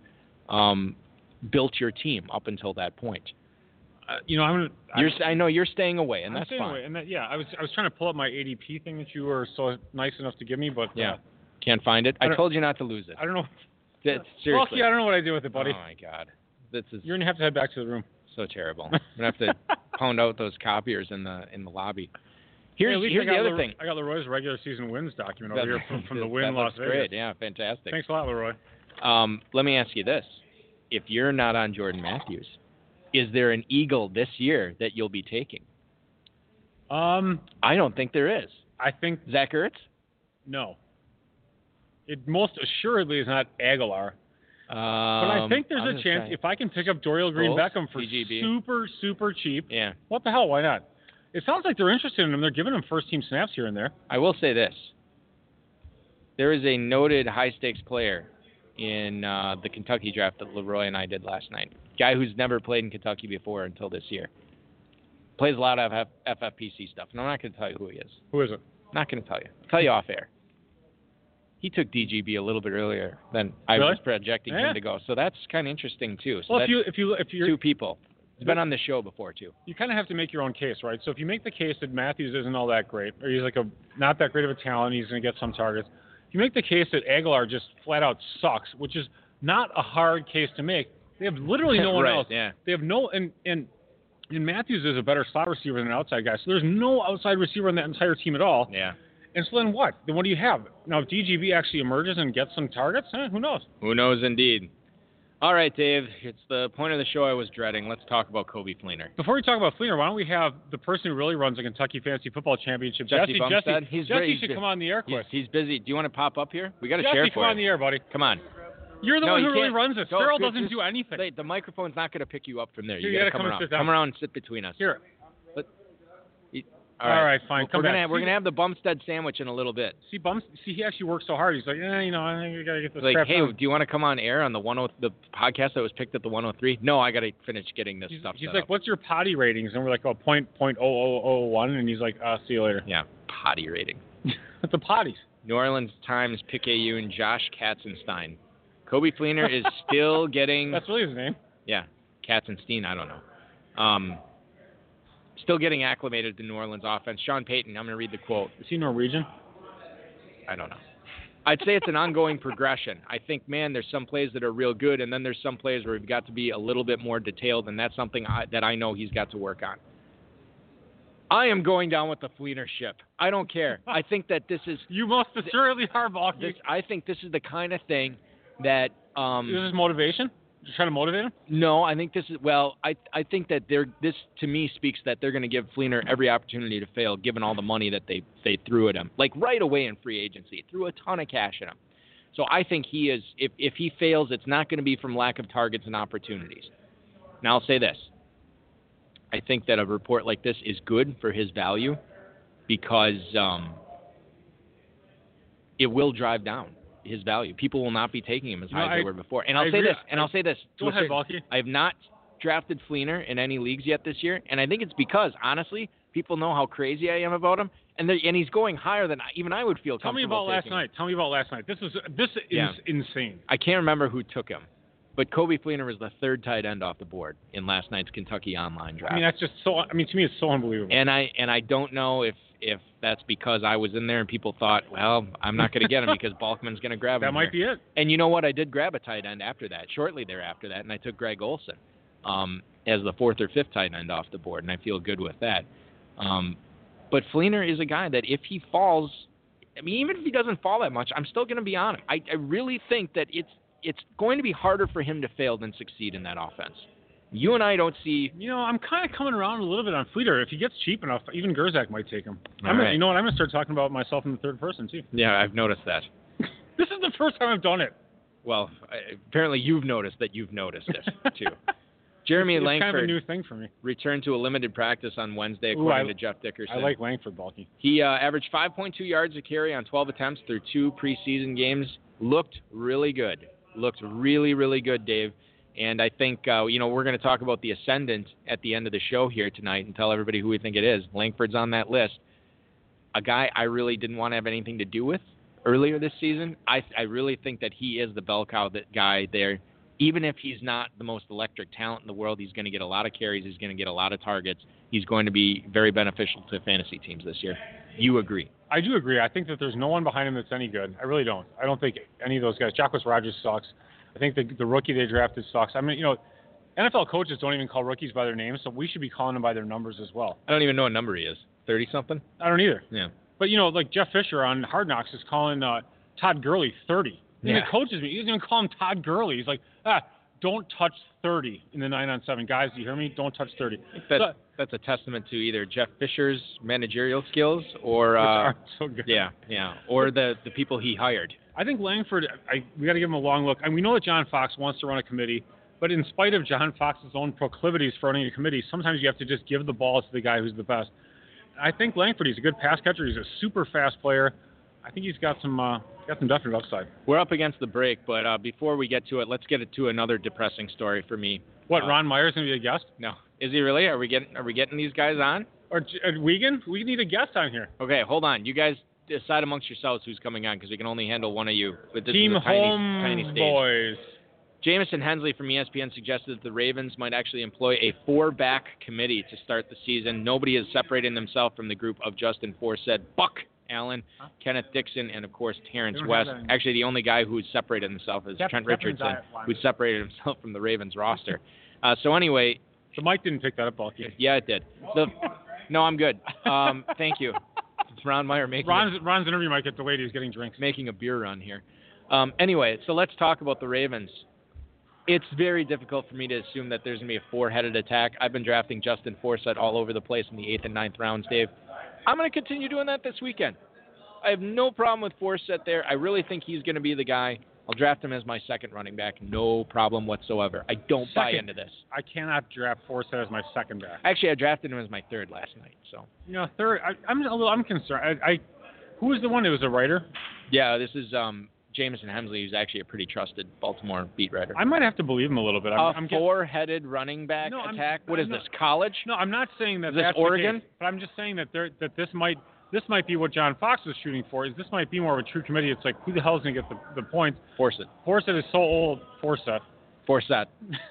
built your team up until that point. I know you're staying away, and that's fine. Away, and I was trying to pull up my ADP thing that you were so nice enough to give me, but can't find it. I told you not to lose it. I don't know. Seriously, Lucky, I don't know what I did with it, buddy. Oh my God, you're gonna have to head back to the room. So terrible. I'm gonna have to pound out those copiers in the lobby. Here's the other thing. I got Leroy's regular season wins document over here from the Win Las Vegas. Great, yeah, fantastic. Thanks a lot, Leroy. Let me ask you this. If you're not on Jordan Matthews, is there an Eagle this year that you'll be taking? I don't think there is. I think Zach Ertz? No. It most assuredly is not Aguilar. But I think there's a chance if I can pick up Dorial Green-Beckham for super, super cheap. Yeah. What the hell? Why not? It sounds like they're interested in him. They're giving him first-team snaps here and there. I will say this. There is a noted high-stakes player in the Kentucky draft that Leroy and I did last night. Guy who's never played in Kentucky before until this year. Plays a lot of FFPC stuff. And I'm not going to tell you who he is. Who is it? Not going to tell you. I'll tell you off air. He took DGB a little bit earlier than I was projecting him to go. So that's kind of interesting, too. So well, if you're 2 people. He's been on the show before, too. You kind of have to make your own case, right? So if you make the case that Matthews isn't all that great, or he's not that great of a talent, he's going to get some targets. If you make the case that Aguilar just flat out sucks, which is not a hard case to make, they have literally no one else. Yeah. They have and Matthews is a better slot receiver than an outside guy. So there's no outside receiver on that entire team at all. Yeah. And so then what? Then what do you have? Now, if DGB actually emerges and gets some targets, who knows? Who knows indeed. All right, Dave, it's the point of the show I was dreading. Let's talk about Coby Fleener. Before we talk about Fleener, why don't we have the person who really runs the Kentucky Fantasy Football Championship, Jesse Jesse should come on the air quick. He's busy. Do you want to pop up here? We got a chair for you. Jesse, come on the air, buddy. Come on. You're the one who really runs this. Cyril doesn't do anything. The microphone's not going to pick you up from there. You got to come around. Come around and sit between us. Here. All right, fine. We're gonna have the Bumstead sandwich in a little bit. See, he actually works so hard. He's like, I think we gotta get this. Like, hey, done. Do you want to come on air on the podcast that was picked at the 103? No, I gotta finish getting this stuff. He's like, what's your potty ratings? And we're like, 0.0001, and he's like, see you later. Yeah, potty rating. The potties. New Orleans Times Picayune Josh Katzenstein. Coby Fleener is still getting. That's really his name. Yeah, Katzenstein. I don't know. Still getting acclimated to New Orleans offense. Sean Payton, I'm going to read the quote. Is he Norwegian? I don't know. I'd say it's an ongoing progression. I think, there's some plays that are real good, and then there's some plays where we've got to be a little bit more detailed, and that's something that I know he's got to work on. I am going down with the Fleener ship. I don't care. I think that this is... You most assuredly are, Balky. I think this is the kind of thing that... This is motivation? Just trying to motivate him? No, I think this is I think that this to me speaks that they're going to give Fleener every opportunity to fail, given all the money that they threw at him, like right away in free agency, threw a ton of cash at him. So I think he is. If he fails, it's not going to be from lack of targets and opportunities. Now I'll say this: I think that a report like this is good for his value because it will drive down his value. People will not be taking him as high as they were before. And I'll say this. Go ahead, Balky. I have not drafted Fleener in any leagues yet this year, and I think it's because, honestly, people know how crazy I am about him, and he's going higher than even I would feel comfortable taking him. Tell me about last night. This is insane. I can't remember who took him, but Coby Fleener was the third tight end off the board in last night's Kentucky Online draft. I mean, that's just so. I mean, to me, it's so unbelievable. And I don't know if that's because I was in there and people thought, well, I'm not going to get him because Balkman's going to grab him. That might be it. And you know what? I did grab a tight end after that, shortly thereafter that, and I took Greg Olsen as the fourth or fifth tight end off the board, and I feel good with that. But Fleener is a guy that if he falls, I mean, even if he doesn't fall that much, I'm still going to be on him. I really think that it's going to be harder for him to fail than succeed in that offense. You and I don't see... You know, I'm kind of coming around a little bit on Fleener. If he gets cheap enough, even Gerzak might take him. Right. You know what? I'm going to start talking about myself in the third person, too. Yeah, I've noticed that. This is the first time I've done it. Well, apparently you've noticed that you've noticed it, too. Jeremy it's Langford kind of a new thing for me. Returned to a limited practice on Wednesday, according to Jeff Dickerson. I like Langford, Balky. He averaged 5.2 yards a carry on 12 attempts through 2 preseason games. Looked really good. Looked really, really good, Dave. And I think, we're going to talk about the ascendant at the end of the show here tonight and tell everybody who we think it is. Langford's on that list. A guy I really didn't want to have anything to do with earlier this season. I really think that he is the bell cow guy there. Even if he's not the most electric talent in the world, he's going to get a lot of carries. He's going to get a lot of targets. He's going to be very beneficial to fantasy teams this year. You agree? I do agree. I think that there's no one behind him that's any good. I really don't. I don't think any of those guys. Jacquizz Rodgers sucks. I think the rookie they drafted sucks. I mean, NFL coaches don't even call rookies by their names, so we should be calling them by their numbers as well. I don't even know what number he is. 30-something? I don't either. Yeah. But, like Jeff Fisher on Hard Knocks is calling Todd Gurley 30. Yeah. He coaches me. He doesn't even call him Todd Gurley. He's like, don't touch 30 in the 9-on-7. Guys, do you hear me? Don't touch 30. That's a testament to either Jeff Fisher's managerial skills or which aren't so good. Yeah, or the people he hired. I think Langford, we got to give him a long look. And we know that John Fox wants to run a committee, but in spite of John Fox's own proclivities for running a committee, sometimes you have to just give the ball to the guy who's the best. I think Langford, he's a good pass catcher. He's a super fast player. I think he's got some definite upside. We're up against the break, but before we get to it, let's get to another depressing story for me. What, Ron Meyer's going to be a guest? No. Is he really? Are we getting these guys on? Or Wiegand? We need a guest on here. Okay, hold on. You guys decide amongst yourselves who's coming on because we can only handle one of you. But this Team is a tiny stage. Homeboys. Jamison Hensley from ESPN suggested that the Ravens might actually employ a 4-back committee to start the season. Nobody is separating themselves from the group of Justin Forsett, Buck Allen, Kenneth Dixon, and, of course, Terrence West. Actually, the only guy who's separated himself is Trent Richardson, who separated himself from the Ravens roster. So anyway. So Mike didn't pick that up, Balky. Yeah, it did. No, I'm good. Thank you. It's Ron Meyer making Ron's interview might get delayed. He's getting drinks. Making a beer run here. Anyway, so let's talk about the Ravens. It's very difficult for me to assume that there's going to be a 4-headed attack. I've been drafting Justin Forsett all over the place in the 8th and 9th rounds, Dave. I'm going to continue doing that this weekend. I have no problem with Forsett there. I really think he's going to be the guy. I'll draft him as my second running back. No problem whatsoever. I don't buy into this. I cannot draft Forsett as my second back. Actually, I drafted him as my third last night. So. Third. I'm concerned. Who was the one that was a writer? Yeah, this is Jamison Hensley, who's actually a pretty trusted Baltimore beat writer. I might have to believe him a little bit. I'm 4-headed running back attack? What is this, college? No, I'm not saying that. Is this Oregon? The case, but I'm just saying that this might be what John Fox was shooting for. This might be more of a true committee. It's like, who the hell is going to get the points? Forsett. Forsett is so old. Forsett. Forsett.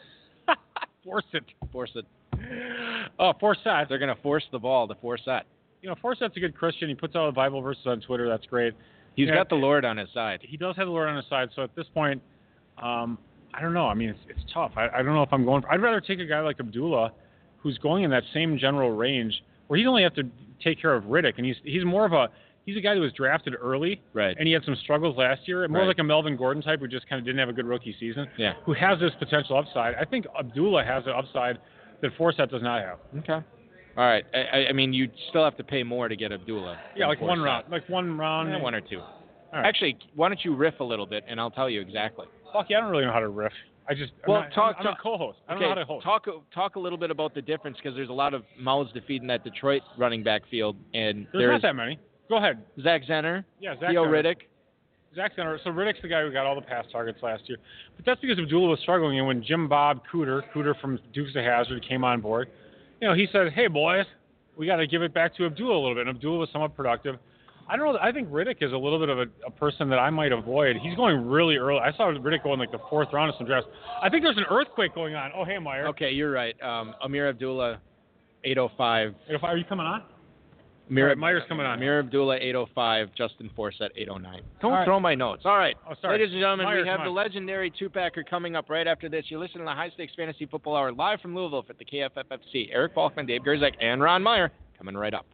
Oh, Forsett. They're going to force the ball to Forsett. Forsett's a good Christian. He puts out the Bible verses on Twitter. That's great. He's got the Lord on his side. He does have the Lord on his side. So at this point, I don't know. I mean, it's tough. I don't know if I'm going. I'd rather take a guy like Abdullah, who's going in that same general range, where he'd only have to take care of Riddick, and he's more of a he's a guy that was drafted early, right? And he had some struggles last year. More like a Melvin Gordon type who just kind of didn't have a good rookie season. Yeah. Who has this potential upside. I think Abdullah has an upside that Forsett does not have. Okay. All right. I mean, you still have to pay more to get Abdullah. Yeah, like one round. Yeah, one or two. Right. Actually, why don't you riff a little bit, and I'll tell you exactly. Bucky, I don't really know how to riff. I'm a co-host. I don't know how to host. Talk a little bit about the difference, because there's a lot of mouths to feed in that Detroit running back field, and there's not that many. Go ahead. Zach Zenner. Yeah, Zach Theo Zenner. Riddick. Zach Zenner. So Riddick's the guy who got all the pass targets last year, but that's because Abdullah was struggling. And when Jim Bob Cooter from Dukes of Hazzard came on board, he said, "Hey boys, we got to give it back to Abdullah a little bit." And Abdullah was somewhat productive. I don't know. I think Riddick is a little bit of a person that I might avoid. He's going really early. I saw Riddick go in like the 4th round of some drafts. I think there's an earthquake going on. Oh, hey, Meyer. Okay, you're right. Amir Abdullah, 805. 805. Are you coming on? Meyer's coming on. Amir Abdullah, 805. Justin Forsett, 809. Don't throw my notes. All right. Oh, sorry. Ladies and gentlemen, Meyer, we have the legendary two-packer coming up right after this. You're listening to the High Stakes Fantasy Football Hour live from Louisville at the KFFFC. Eric Balkman, Dave Gerzak, and Ron Meyer coming right up.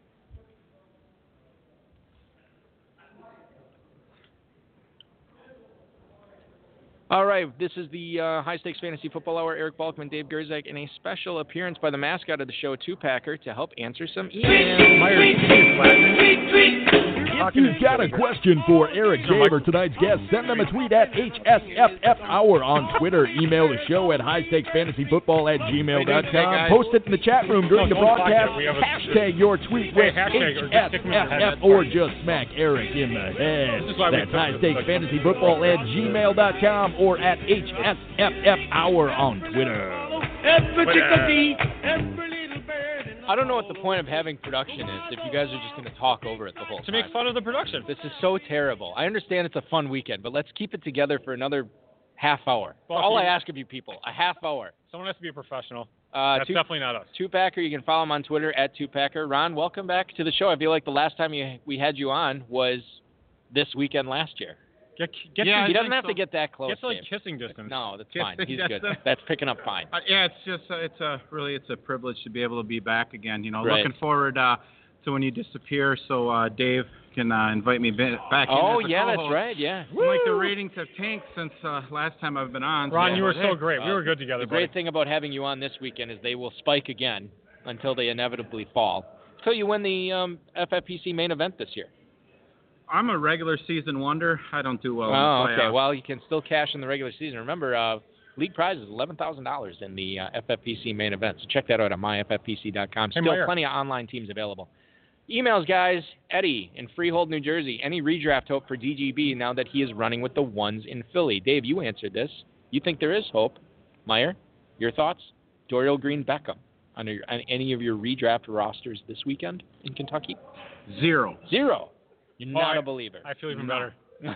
All right, this is the High Stakes Fantasy Football Hour. Eric Balkman, Dave Gerzak, and a special appearance by the mascot of the show, Two-Packer, to help answer some emails. If you've got a question for Eric, Dave, or tonight's guest, send them a tweet at HSFF Hour on Twitter. Email the show at highstakesfantasyfootball@gmail.com. Post it in the chat room during the broadcast. Hashtag your tweet with HSFF or just smack Eric in the head. That's highstakesfantasyfootball@gmail.com or at HSFF Hour on Twitter. I don't know what the point of having production is if you guys are just going to talk over it the whole time. To make fun of the production. This is so terrible. I understand it's a fun weekend, but let's keep it together for another half hour. All I ask of you people, a half hour. Someone has to be a professional. That's definitely not us. Two-Packer, you can follow him on Twitter at Two-Packer. Ron, welcome back to the show. I feel like the last time we had you on was this weekend last year. He doesn't have to get that close. Get to like kissing distance. No, that's fine. He's good. That's picking up fine. It's just it's a privilege to be able to be back again. Right. Looking forward to when you disappear, so Dave can invite me back in. Oh as a yeah, co-host. that's right. Yeah. Like the ratings have tanked since last time I've been on. Ron, you were so great. We were good together. The great thing about having you on this weekend is they will spike again until they inevitably fall. Until you win the FFPC main event this year. I'm a regular season wonder. I don't do well in the playoffs. Okay. Well, you can still cash in the regular season. Remember, league prize is $11,000 in the FFPC main event. So check that out at myffpc.com. Still plenty of online teams available. Emails, guys. Eddie in Freehold, New Jersey. Any redraft hope for DGB now that he is running with the ones in Philly? Dave, you answered this. You think there is hope. Meyer, your thoughts? Dorial Green Beckham on any of your redraft rosters this weekend in Kentucky? Zero. You're not a believer. I feel even better.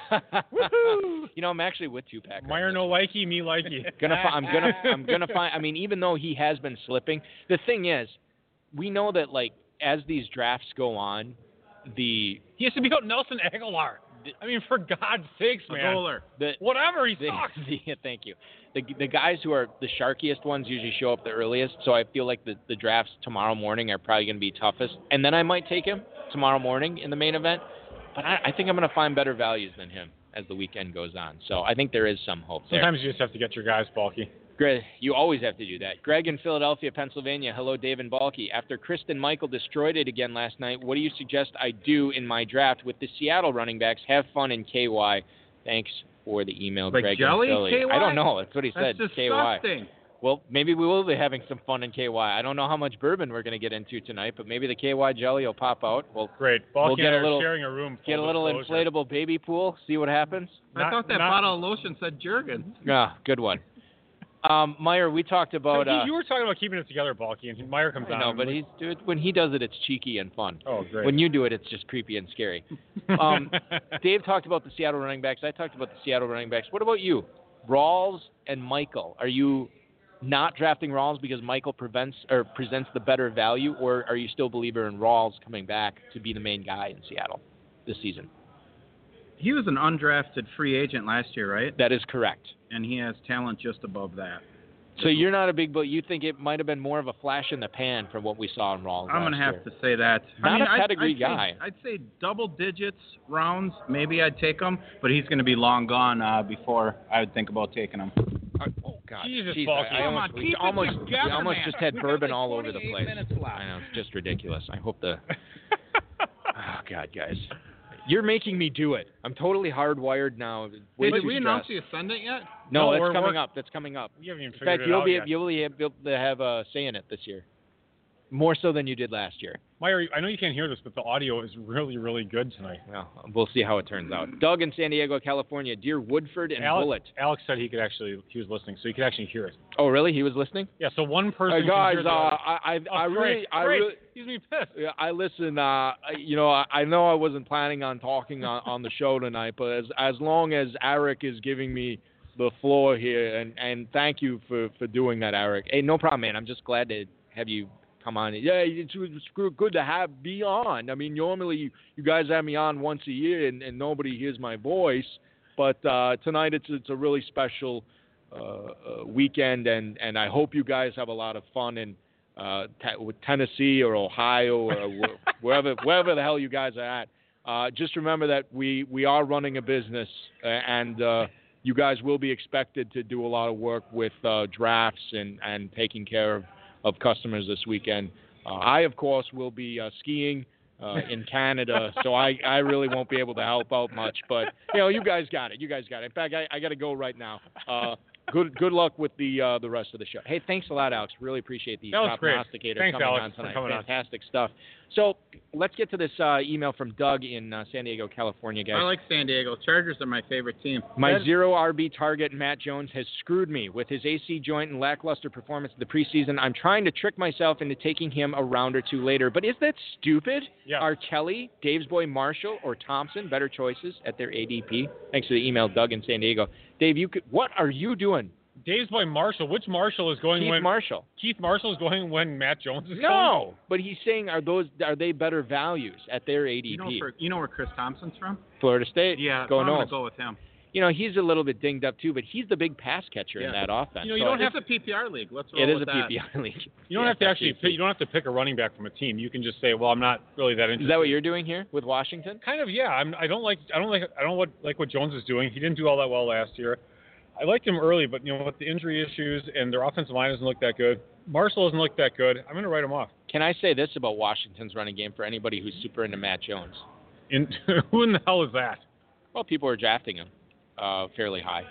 I'm actually with Two-Packer. Meyer no likey, me likey. I'm gonna find. I mean, even though he has been slipping, the thing is, we know that like as these drafts go on, he has to be out Nelson Aguilar. I mean, for God's sakes, man. Whatever, he sucks. Thank you. The guys who are the sharkiest ones usually show up the earliest, so I feel like the drafts tomorrow morning are probably going to be toughest. And then I might take him tomorrow morning in the main event. But I think I'm going to find better values than him as the weekend goes on. So I think there is some hope there. Sometimes you just have to get your guys bulky. Greg, you always have to do that. Greg in Philadelphia, Pennsylvania. Hello, Dave and Balky. After Kristen Michael destroyed it again last night, what do you suggest I do in my draft with the Seattle running backs? Have fun in KY. Thanks for the email, like Greg jelly, in Philly. KY? I don't know. That's what he said, That's KY. disgusting. Well, maybe we will be having some fun in KY. I don't know how much bourbon we're going to get into tonight, but maybe the KY jelly will pop out. Great. We'll get a little, sharing a room. Get a little inflatable baby pool, see what happens. I thought that bottle of lotion said Jergens. Yeah, good one. Meyer, we talked about... you were talking about keeping it together, Balky, and Meyer comes on. No, but when he does it, it's cheeky and fun. Oh, great. When you do it, it's just creepy and scary. Dave talked about the Seattle running backs. I talked about the Seattle running backs. What about you? Rawls and Michael. Are you not drafting Rawls because Michael presents the better value, or are you still a believer in Rawls coming back to be the main guy in Seattle this season? He was an undrafted free agent last year, right? That is correct. And he has talent just above that. So you're not a big bull. You think it might have been more of a flash in the pan from what we saw in Rawls I'm going to have to say that. Not a pedigree guy. I'd say double digits rounds. Maybe I'd take him, but he's going to be long gone before I would think about taking him. Oh, God. Jesus, Jeez, Balky. we almost just had We've bourbon got all over the 28 place. minutes left. I know, it's just ridiculous. I hope the... Oh, God, guys. You're making me do it. I'm totally hardwired now. Did we announce the Ascendant yet? No, that's coming up. That's coming up. We haven't even In figured fact, it out yet. you'll be able to have a say in it this year. More so than you did last year. Meyer, I know you can't hear this, but the audio is really, really good tonight. Well, we'll see how it turns out. Doug in San Diego, California. Dear Woodford and Bullitt. Alex said he was listening, so he could actually hear it. Oh, really? He was listening? Yeah, so one person guys, can hear I really... He's me pissed. Yeah, I listen. I know I wasn't planning on talking on the show tonight, but as long as Eric is giving me the floor here, and thank you for doing that, Eric. Hey, no problem, man. I'm just glad to have you come on. Yeah, it's good to be on. I mean, normally you guys have me on once a year, and nobody hears my voice, but tonight it's a really special weekend, and I hope you guys have a lot of fun with Tennessee or Ohio or wherever the hell you guys are at. Just remember that we are running a business, and you guys will be expected to do a lot of work with drafts and taking care of customers this weekend. I, of course, will be skiing in Canada, so I really won't be able to help out much. But, you guys got it. In fact, I got to go right now. Good luck with the rest of the show. Hey, thanks a lot, Alex. Really appreciate the prognosticator coming on tonight. Fantastic stuff. So let's get to this email from Doug in San Diego, California, guys. I like San Diego. Chargers are my favorite team. My zero RB target, Matt Jones, has screwed me with his AC joint and lackluster performance in the preseason. I'm trying to trick myself into taking him a round or two later. But is that stupid? Yeah. Are Kelly, Dave's boy Marshall, or Thompson better choices at their ADP? Thanks for the email, Doug in San Diego. Dave, what are you doing? Dave's boy Marshall. Which Marshall is going when Marshall. Keith Marshall is going when Matt Jones is going? No, but he's saying are they better values at their ADP? You know where Chris Thompson's from? Florida State. Yeah, I'm going to go with him. He's a little bit dinged up too, but he's the big pass catcher in that offense. You don't have a PPR league. Let's roll with that. It is a PPR league. You don't have to you don't have to pick a running back from a team. You can just say, well, I'm not really that interested. Is that what you're doing here with Washington? Kind of, yeah. I don't like what Jones is doing. He didn't do all that well last year. I liked him early, but with the injury issues and their offensive line doesn't look that good. Marshall doesn't look that good. I'm going to write him off. Can I say this about Washington's running game for anybody who's super into Matt Jones? Who in the hell is that? Well, people are drafting him fairly high.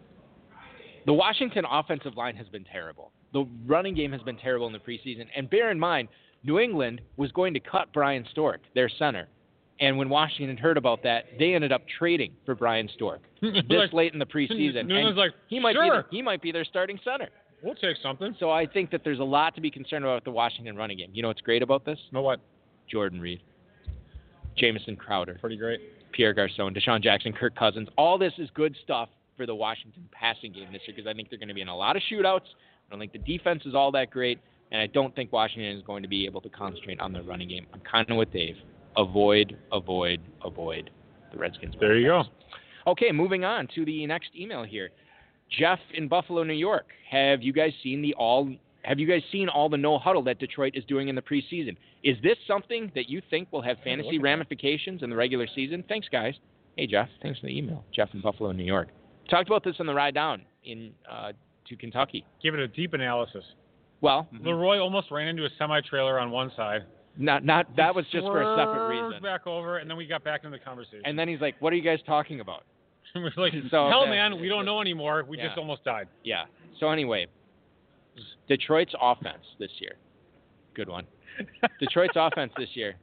The Washington offensive line has been terrible. The running game has been terrible in the preseason. And bear in mind, New England was going to cut Brian Stork, their center. And when Washington heard about that, they ended up trading for Brian Stork this late in the preseason. And like, he might be their starting center. We'll take something. So I think that there's a lot to be concerned about with the Washington running game. You know what's great about this? Know what? Jordan Reed, Jamison Crowder, pretty great. Pierre Garçon, Deshaun Jackson, Kirk Cousins. All this is good stuff for the Washington passing game this year because I think they're going to be in a lot of shootouts. I don't think the defense is all that great, and I don't think Washington is going to be able to concentrate on their running game. I'm kind of with Dave. Avoid the Redskins. There you go. Okay, moving on to the next email here. Jeff in Buffalo, New York. Have you guys seen all the no huddle that Detroit is doing in the preseason? Is this something that you think will have fantasy ramifications in the regular season? Thanks, guys. Hey, Jeff. Thanks for the email. Jeff in Buffalo, New York. Talked about this on the ride down to Kentucky. Give it a deep analysis. Well, Leroy almost ran into a semi-trailer on one side. Not that was just for a separate reason. Back over, and then we got back into the conversation. And then he's like, "What are you guys talking about?" We're like, "Hell, man, we don't know anymore. We just almost died." Yeah. So anyway, Detroit's offense this year, good one. Detroit's offense this year.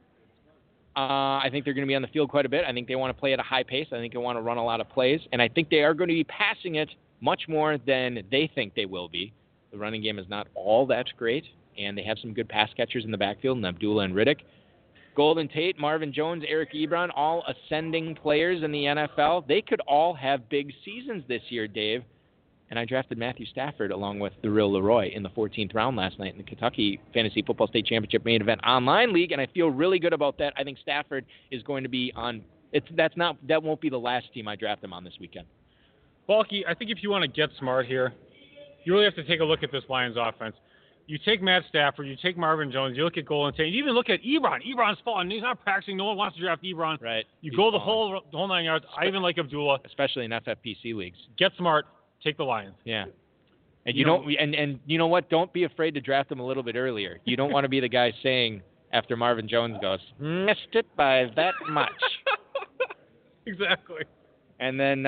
I think they're going to be on the field quite a bit. I think they want to play at a high pace. I think they want to run a lot of plays, and I think they are going to be passing it much more than they think they will be. The running game is not all that great. And they have some good pass catchers in the backfield, and Abdullah and Riddick. Golden Tate, Marvin Jones, Eric Ebron, all ascending players in the NFL. They could all have big seasons this year, Dave. And I drafted Matthew Stafford along with the real Leroy in the 14th round last night in the Kentucky Fantasy Football State Championship Main Event Online League, and I feel really good about that. I think Stafford is going to be on. That won't be the last team I draft him on this weekend. Balky, I think if you want to get smart here, you really have to take a look at this Lions offense. You take Matt Stafford, you take Marvin Jones, you look at Golden Tate, you even look at Ebron. Ebron's falling. He's not practicing. No one wants to draft Ebron. Right. You go the whole 9 yards. I even like Abdullah. Especially in FFPC leagues. Get smart. Take the Lions. Yeah. And you don't. And you know what? Don't be afraid to draft them a little bit earlier. You don't want to be the guy saying after Marvin Jones goes, missed it by that much. Exactly. And then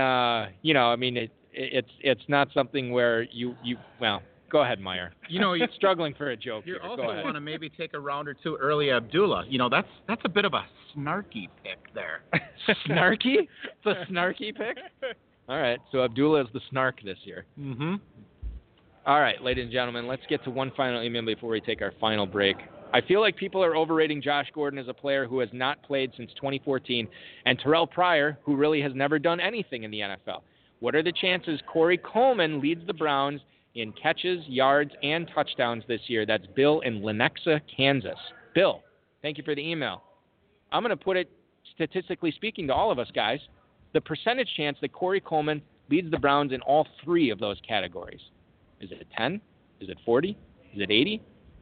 it's not something where you well. Go ahead, Meyer. You're struggling for a joke. You here. also want to maybe take a round or two early Abdullah. That's a bit of a snarky pick there. Snarky? It's a snarky pick? All right, so Abdullah is the snark this year. Mm-hmm. All right, ladies and gentlemen, let's get to one final email before we take our final break. I feel like people are overrating Josh Gordon as a player who has not played since 2014, and Terrell Pryor, who really has never done anything in the NFL. What are the chances Corey Coleman leads the Browns in catches, yards, and touchdowns this year? That's Bill in Lenexa, Kansas. Bill, thank you for the email. I'm going to put it, statistically speaking, to all of us guys, the percentage chance that Corey Coleman leads the Browns in all three of those categories. Is it 10? Is it 40? Is it 80?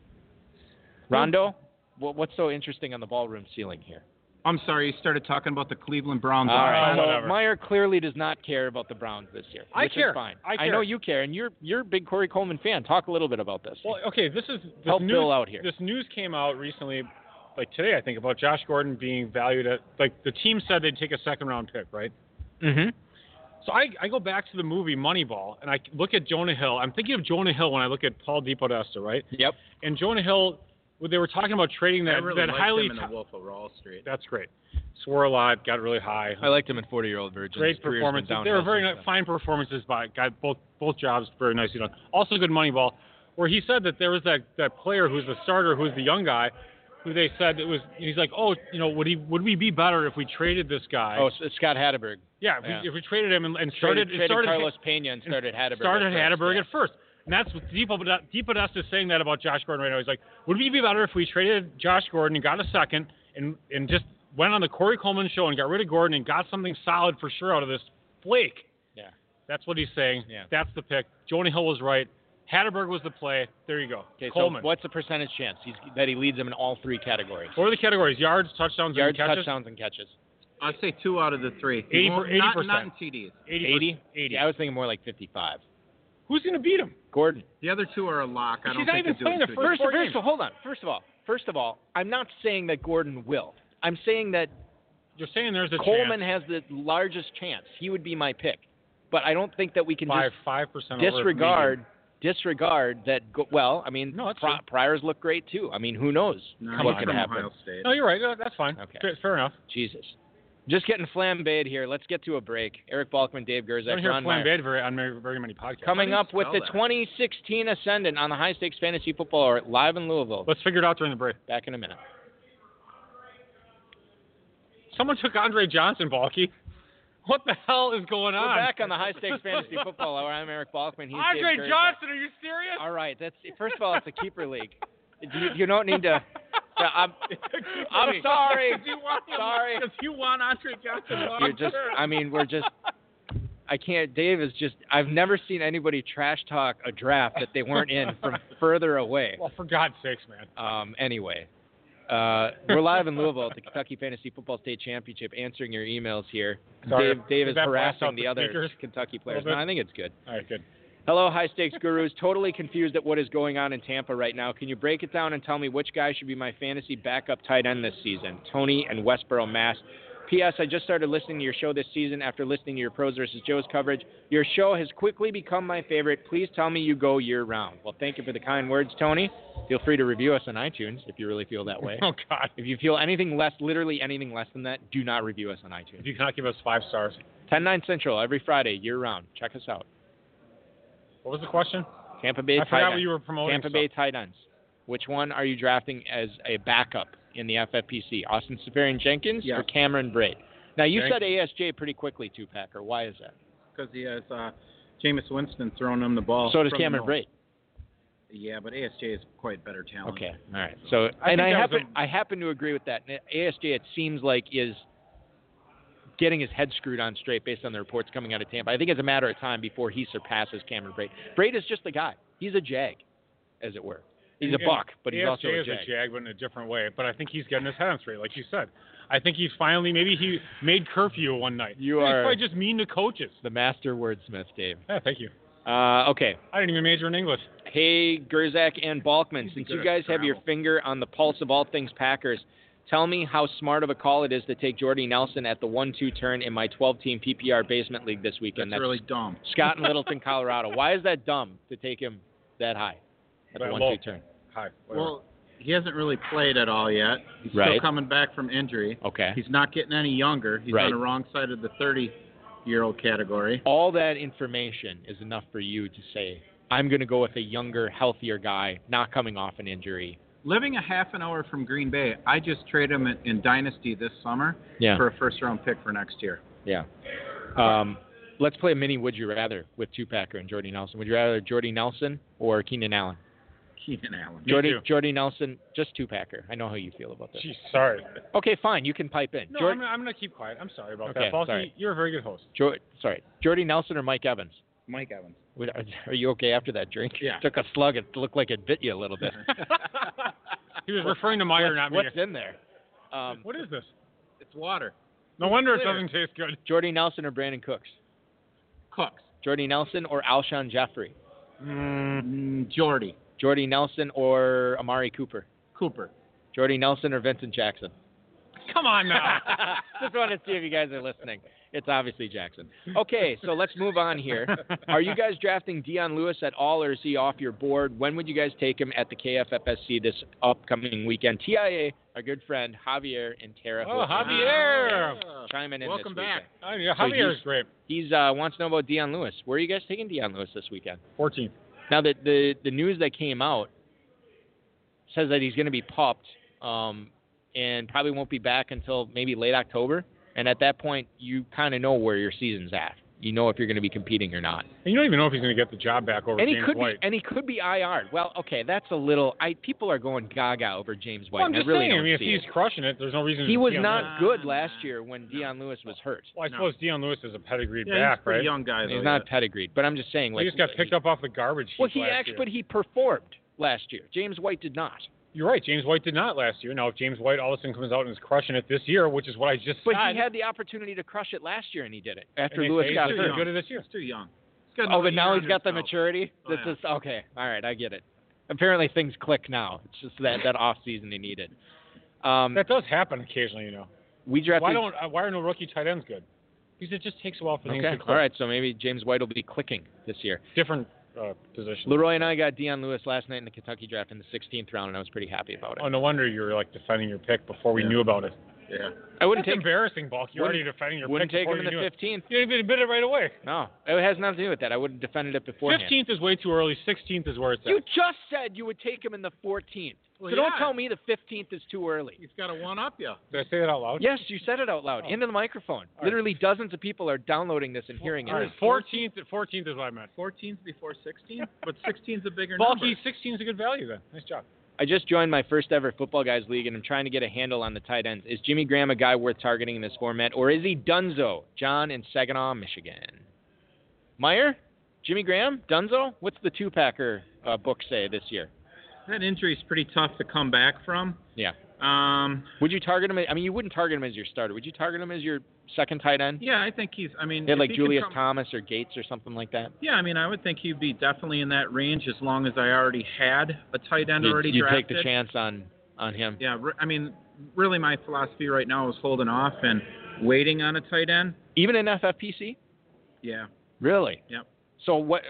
Rondo, what's so interesting on the ballroom ceiling here? I'm sorry, you started talking about the Cleveland Browns. All right, so Meyer clearly does not care about the Browns this year. I care. Is fine. I care. I know you care, and you're a big Corey Coleman fan. Talk a little bit about this. Well, okay, help news, Bill out here. This news came out recently, like today, I think, about Josh Gordon being valued at, like the team said they'd take a second-round pick, right? Mm-hmm. So I go back to the movie Moneyball, and I look at Jonah Hill. I'm thinking of Jonah Hill when I look at Paul DePodesta, right? Yep. And Jonah Hill, they were talking about trading that, I really that liked highly him in the Wolf of Wall Street. That's great. Swore a lot, got really high. I liked him in 40-Year-Old Virgin. Great performances. They were very fine performances by got both jobs very nicely done. Also good Moneyball, where he said that there was that player who's the starter, who's the young guy, who they said it was. He's like, would we be better if we traded this guy? Oh, Scott Hatteberg. Yeah, if we traded him and started Carlos Pena and started Hatteberg. Started Hatteberg at first. And that's what DePodesta is saying that about Josh Gordon right now. He's like, would we be better if we traded Josh Gordon and got a second and just went on the Corey Coleman show and got rid of Gordon and got something solid for sure out of this flake? Yeah. That's what he's saying. Yeah. That's the pick. Jonah Hill was right. Hatteberg was the play. There you go. Okay, Coleman. So what's the percentage chance that he leads them in all three categories? What are the categories? Yards, touchdowns, and catches? Touchdowns, and catches. I'd say 2 out of the 3. 80%. Not in TDs. 80? Yeah, I was thinking more like 55. Who's going to beat him? Gordon. The other 2 are a lock. I don't He's not think even they're playing doing the too first good. 4 games. Hold on. First of all, I'm not saying that Gordon will. I'm saying that you're saying there's a Coleman chance. has the largest chance. He would be my pick. But I don't think that we can 5% disregard that. Pryor's look great too. I mean, who knows what could happen? Ohio State. No, you're right. That's fine. Okay. Fair enough. Jesus. Just getting flambéed here. Let's get to a break. Eric Balkman, Dave Gerzak, I don't hear Ron Meyer. flambéed on very many podcasts. Coming up with the 2016 Ascendant on the High Stakes Fantasy Football Hour live in Louisville. Let's figure it out during the break. Back in a minute. Someone took Andre Johnson, Balky. What the hell is going on? We're back on the High Stakes Fantasy Football Hour. I'm Eric Balkman. He's Andre Dave Johnson, are you serious? All right. First of all, it's a keeper league. You don't need to. I'm sorry. Sorry. Because you want Andre Johnson. I can't. Dave is just. I've never seen anybody trash talk a draft that they weren't in from further away. Well, for God's sakes, man. Anyway. We're live in Louisville at the Kentucky Fantasy Football State Championship, answering your emails here. Sorry, Dave is harassing the other speakers? Kentucky players. No, I think it's good. All right, good. Hello, High Stakes Gurus. Totally confused at what is going on in Tampa right now. Can you break it down and tell me which guy should be my fantasy backup tight end this season? Tony and Westboro, Mass. P.S. I just started listening to your show this season after listening to your Pros vs. Joe's coverage. Your show has quickly become my favorite. Please tell me you go year-round. Well, thank you for the kind words, Tony. Feel free to review us on iTunes if you really feel that way. Oh, God. If you feel anything less, literally anything less than that, do not review us on iTunes. If you cannot give us 5 stars. 10-9 Central every Friday, year-round. Check us out. What was the question? Tampa Bay I tight forgot ends. what you were promoting. Tampa Bay tight ends. Which one are you drafting as a backup in the FFPC? Austin Seferian-Jenkins or Cameron Brate? Now, you said ASJ pretty quickly, Two-Packer. Why is that? Because he has Jameis Winston throwing him the ball. So does Cameron Brate. Yeah, but ASJ is quite better talent. Okay, all right. So, I happen to agree with that. ASJ, it seems like, is getting his head screwed on straight based on the reports coming out of Tampa. I think it's a matter of time before he surpasses Cameron Brate. Brate is just a guy. He's a jag, as it were. He's a buck, but he's also a jag. Is a jag, but in a different way. But I think he's getting his head on straight, like you said. I think he's finally, maybe he made curfew one night. You are probably just mean to coaches. The master wordsmith, Dave. Yeah, thank you. Okay. I didn't even major in English. Hey, Gerzak and Balkman, since you guys have your finger on the pulse of all things Packers, tell me how smart of a call it is to take Jordy Nelson at the 1-2 turn in my 12-team PPR basement league this weekend. That's really dumb. Scott in Littleton, Colorado. Why is that dumb to take him that high at the 1-2 turn? High. Well, he hasn't really played at all yet. He's still coming back from injury. Okay. He's not getting any younger. He's on the wrong side of the 30-year-old category. All that information is enough for you to say, I'm going to go with a younger, healthier guy, not coming off an injury. Living a half an hour from Green Bay, I just traded him in Dynasty this summer for a first-round pick for next year. Yeah. Let's play a mini Would You Rather with Two-Packer and Jordy Nelson. Would you rather Jordy Nelson or Keenan Allen? Keenan Allen. Jordy Nelson, just Two-Packer. I know how you feel about this. Jeez, sorry. Okay, fine. You can pipe in. No, I'm going to keep quiet. I'm sorry about that. Balky, you're a very good host. Jordy Nelson or Mike Evans? Mike Evans. Are you okay after that drink? Yeah. Took a slug. It looked like it bit you a little bit. He was referring to Meyer, not me. What's in there? What is this? It's water. No wonder it doesn't taste good. Jordy Nelson or Brandon Cooks? Cooks. Jordy Nelson or Alshon Jeffrey? Jordy. Jordy Nelson or Amari Cooper? Cooper. Jordy Nelson or Vincent Jackson? Come on now. Just want to see if you guys are listening. It's obviously Jackson. Okay, so let's move on here. Are you guys drafting Dion Lewis at all, or is he off your board? When would you guys take him at the KFFSC this upcoming weekend? TIA, our good friend Javier in Terre Haute. Oh, Javier! Chiming in Welcome this back. weekend. Yeah, Javier is great. He's wants to know about Dion Lewis. Where are you guys taking Dion Lewis this weekend? 14th. Now, the news that came out says that he's going to be pupped and probably won't be back until maybe late October. And at that point, you kind of know where your season's at. You know if you're going to be competing or not. And you don't even know if he's going to get the job back over James White. And he could be IR. Well, okay, that's a little. People are going gaga over James White. Well, I'm just saying. I mean, if he's it. crushing it, there's no reason. He was not good last year when Dion Lewis was hurt. Well, I suppose Dion Lewis is a pedigreed back, right? He's a pretty young guy. He's not pedigreed, but I'm just saying. He just got picked up off the garbage heap. Well, but he performed last year. James White did not. You're right. James White did not last year. Now, if James White all of a sudden comes out and is crushing it this year, which is what I just said. But he had the opportunity to crush it last year, and he did it after Lewis got hurt. He's good at this year. He's too young. But now he's got the maturity. Okay. All right, I get it. Apparently things click now. It's just that off season they needed. That does happen occasionally, you know. We drafted. Why are no rookie tight ends good? Because it just takes a while for things to click. All right, so maybe James White will be clicking this year. Different position. Leroy and I got Dion Lewis last night in the Kentucky draft in the 16th round, and I was pretty happy about it. Oh, no wonder you were defending your pick before we knew about it. Yeah. That's embarrassing, Bulk. You're already defending your pick. Wouldn't take him in the 15th. You didn't even admit it right away. No, it has nothing to do with that. I would have defended it beforehand. 15th is way too early. 16th is where it's at. You just said you would take him in the 14th. So don't tell me the 15th is too early. He's got to one-up you. Did I say that out loud? Yes, you said it out loud. Into the microphone. Literally dozens of people are downloading this and hearing it. 14th is what I meant. 14th before 16th? But 16th's a bigger number. Bulky, 16's a good value then. Nice job. I just joined my first ever Football Guys League, and I'm trying to get a handle on the tight ends. Is Jimmy Graham a guy worth targeting in this format, or is he Dunzo? John in Saginaw, Michigan. Meyer? Jimmy Graham? Dunzo? What's the two-packer book say this year? That injury is pretty tough to come back from. Yeah. Would you target him? You wouldn't target him as your starter. Would you target him as your second tight end? Yeah, I think he's. Like Julius Thomas or Gates or something like that. Yeah, I would think he'd be definitely in that range as long as I already had a tight end already drafted. You take the chance on him. Yeah, really, my philosophy right now is holding off and waiting on a tight end. Even in FFPC? Yeah. Really? Yep. So what?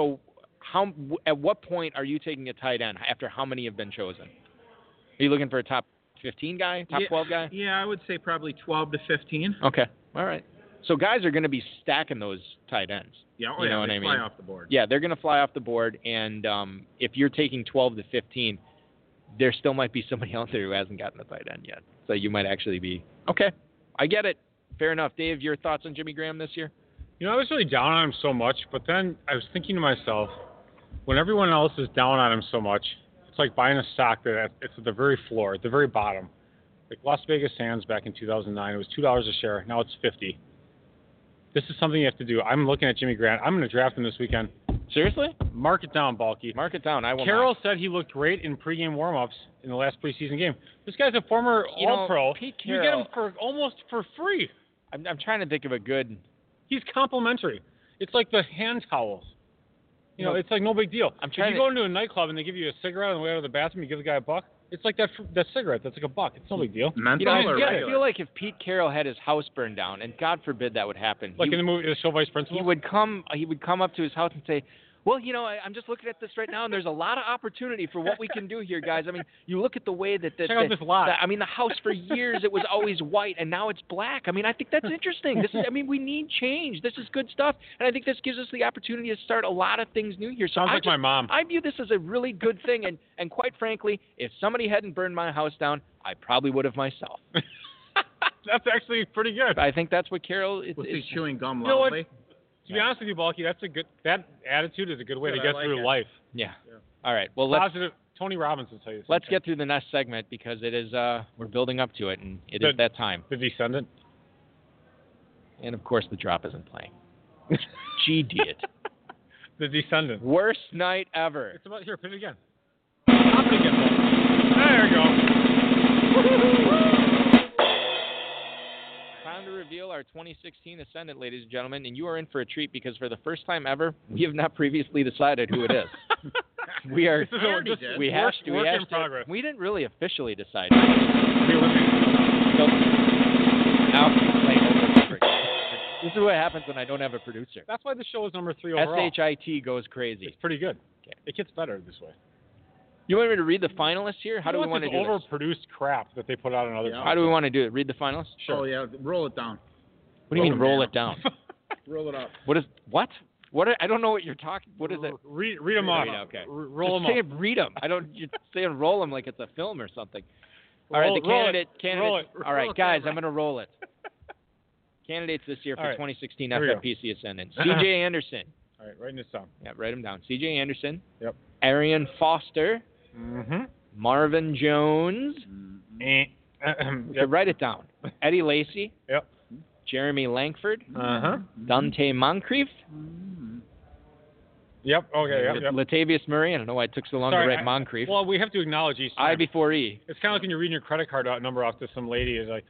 At what point are you taking a tight end after how many have been chosen? Are you looking for a top 15 guy, top 12 guy? Yeah, I would say probably 12 to 15. Okay, all right. So guys are going to be stacking those tight ends. Yeah, you know what I mean? Fly off the board. Yeah, they're going to fly off the board, and if you're taking 12 to 15, there still might be somebody out there who hasn't gotten a tight end yet. So you might actually be okay. I get it. Fair enough. Dave, your thoughts on Jimmy Graham this year? I was really down on him so much, but then I was thinking to myself, when everyone else is down on him so much, it's like buying a stock that it's at the very floor, at the very bottom. Like Las Vegas Sands back in 2009, it was $2 a share. Now it's $50. This is something you have to do. I'm looking at Jimmy Grant. I'm going to draft him this weekend. Seriously? Mark it down, Balky. Mark it down. I will Carroll not. said he looked great in pregame warm-ups in the last preseason game. This guy's a former All-Pro. Pete You Carroll, get him almost for free. I'm trying to think of a good. He's complimentary. It's like the hand towels. It's like no big deal. If you go into a nightclub and they give you a cigarette on the way out of the bathroom, you give the guy $1. It's like that cigarette. That's like $1. It's no big deal. I feel like if Pete Carroll had his house burned down, and God forbid that would happen, like in the movie, The Show Vice Principal, he would come up to his house and say, well, I'm just looking at this right now, and there's a lot of opportunity for what we can do here, guys. I mean, you look at the way that check out this lot. the house for years it was always white, and now it's black. I mean, I think that's interesting. We need change. This is good stuff, and I think this gives us the opportunity to start a lot of things new here. So Sounds like my mom. I view this as a really good thing, and quite frankly, if somebody hadn't burned my house down, I probably would have myself. That's actually pretty good. I think that's what Carroll is. Was he chewing gum You know what? loudly? To be honest with you, Balky, that attitude is a good way to get through life. Yeah. All right. Well, positive. Tony Robbins will tell you. Let's get through the next segment because it is we're building up to it, and it is that time. The Descendant. And of course, the drop isn't playing. Gee, idiot. The Descendant. Worst night ever. It's about here. Put it again. Pop it again, Balky. There you go. Time to reveal our 2016 Ascendant, ladies and gentlemen, and you are in for a treat because for the first time ever, we have not previously decided who it is. We didn't really officially decide. This is what happens when I don't have a producer. That's why the show is number 3 overall. SHIT goes crazy. It's pretty good. Okay. It gets better this way. You want me to read the finalists here? How do we want to do this? Overproduced crap that they put out on other How do we want to do it? Read the finalists? Sure. Oh, yeah. Roll it down. What do you mean, roll it down? Roll it up. What? I don't know what you're talking. What is it? Read them off. Okay. Roll them off. Read them. You're saying roll them like it's a film or something. All right, candidate. Roll it. All right, guys, I'm going to roll it. Candidates this year for 2016 FFPC Ascendant. C.J. Anderson. All right, writing this down. Yeah, write them down. C.J. Anderson. Yep. Arian Foster. Mm-hmm. Marvin Jones. Write it down. Eddie Lacy. Yep. Jeremy Langford. Uh-huh. Dante Moncrief. Yep. Okay. Yep. Latavius Murray. I don't know why it took so long to write Moncrief. Well, we have to acknowledge each time. I before E. It's kind of like when you're reading your credit card number off to some lady. It's like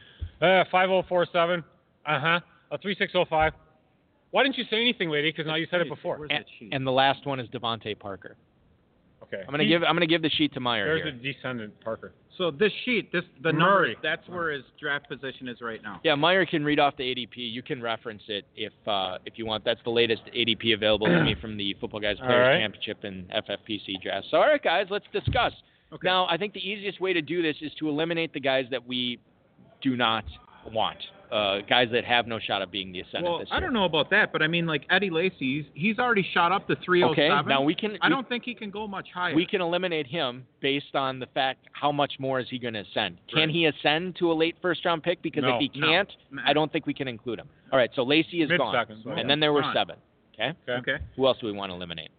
5047. Uh-huh. 3605. Why didn't you say anything, lady? Because now you said it before. And the last one is Devontae Parker. Okay. I'm gonna give the sheet to Meyer. There's a Descendant Parker. So this sheet, the Murray. number, that's where his draft position is right now. Yeah, Meyer can read off the ADP. You can reference it if you want. That's the latest ADP available to me from the Football Guys Players Championship and FFPC draft. So all right, guys, let's discuss. Okay. Now, I think the easiest way to do this is to eliminate the guys that we do not want. Guys that have no shot of being the Ascendant this year. I don't know about that, but I mean, like Eddie Lacy, he's already shot up to 307. Okay, now I don't think he can go much higher. We can eliminate him based on the fact how much more is he going to ascend. Can he ascend to a late first-round pick? Because if he can't, I don't think we can include him. All right, so Lacy is gone. And then there were 7. Okay? Who else do we want to eliminate?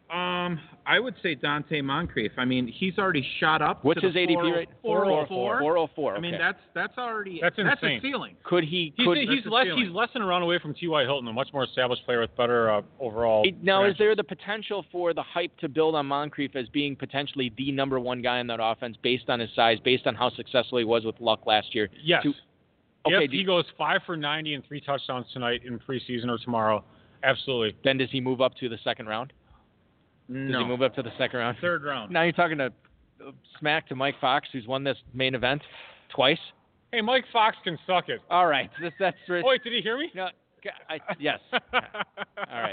I would say Dante Moncrief. I mean, he's already shot up. What's his ADP rate? 404. 404. I mean, that's already that's a ceiling. He's less than a round away from T.Y. Hilton, a much more established player with better overall. Now, is there the potential for the hype to build on Moncrief as being potentially the number one guy in that offense based on his size, based on how successful he was with Luck last year? Yes. If he goes 5 for 90 and 3 touchdowns tonight in preseason or tomorrow, absolutely. Then does he move up to the second round? No. Does he move up to the second round? Third round. Now you're talking to smack to Mike Fox, who's won this main event twice. Hey, Mike Fox can suck it. All right. That's Oh, wait, did he hear me? No, yes. All right.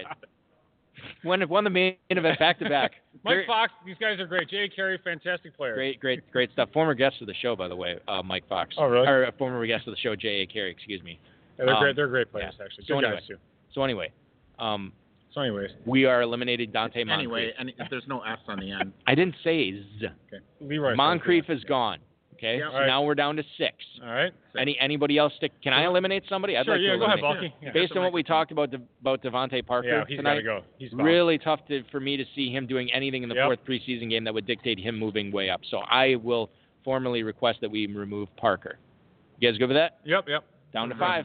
Won the main event back-to-back. Mike Fox, these guys are great. Jay Carey, fantastic player. Great stuff. Former guest of the show, by the way, Mike Fox. Oh, really? Or former guest of the show, J.A. Carey, excuse me. Yeah, they're great players, actually. Good guys, too. So anyway, anyways, we are eliminating Dante Moncrief. Anyway, and there's no S on the end. I didn't say Z. Okay. Leroy Moncrief is gone. Okay, yep. So now we're down to 6. All right. Anybody else stick? Can I eliminate somebody? I'd like to go ahead, eliminate. Balky. Based on what we talked about Devontae Parker he's tonight, got to go. He's really tough for me to see him doing anything in the fourth preseason game that would dictate him moving way up. So I will formally request that we remove Parker. You guys good with that? Yep. Down to 5.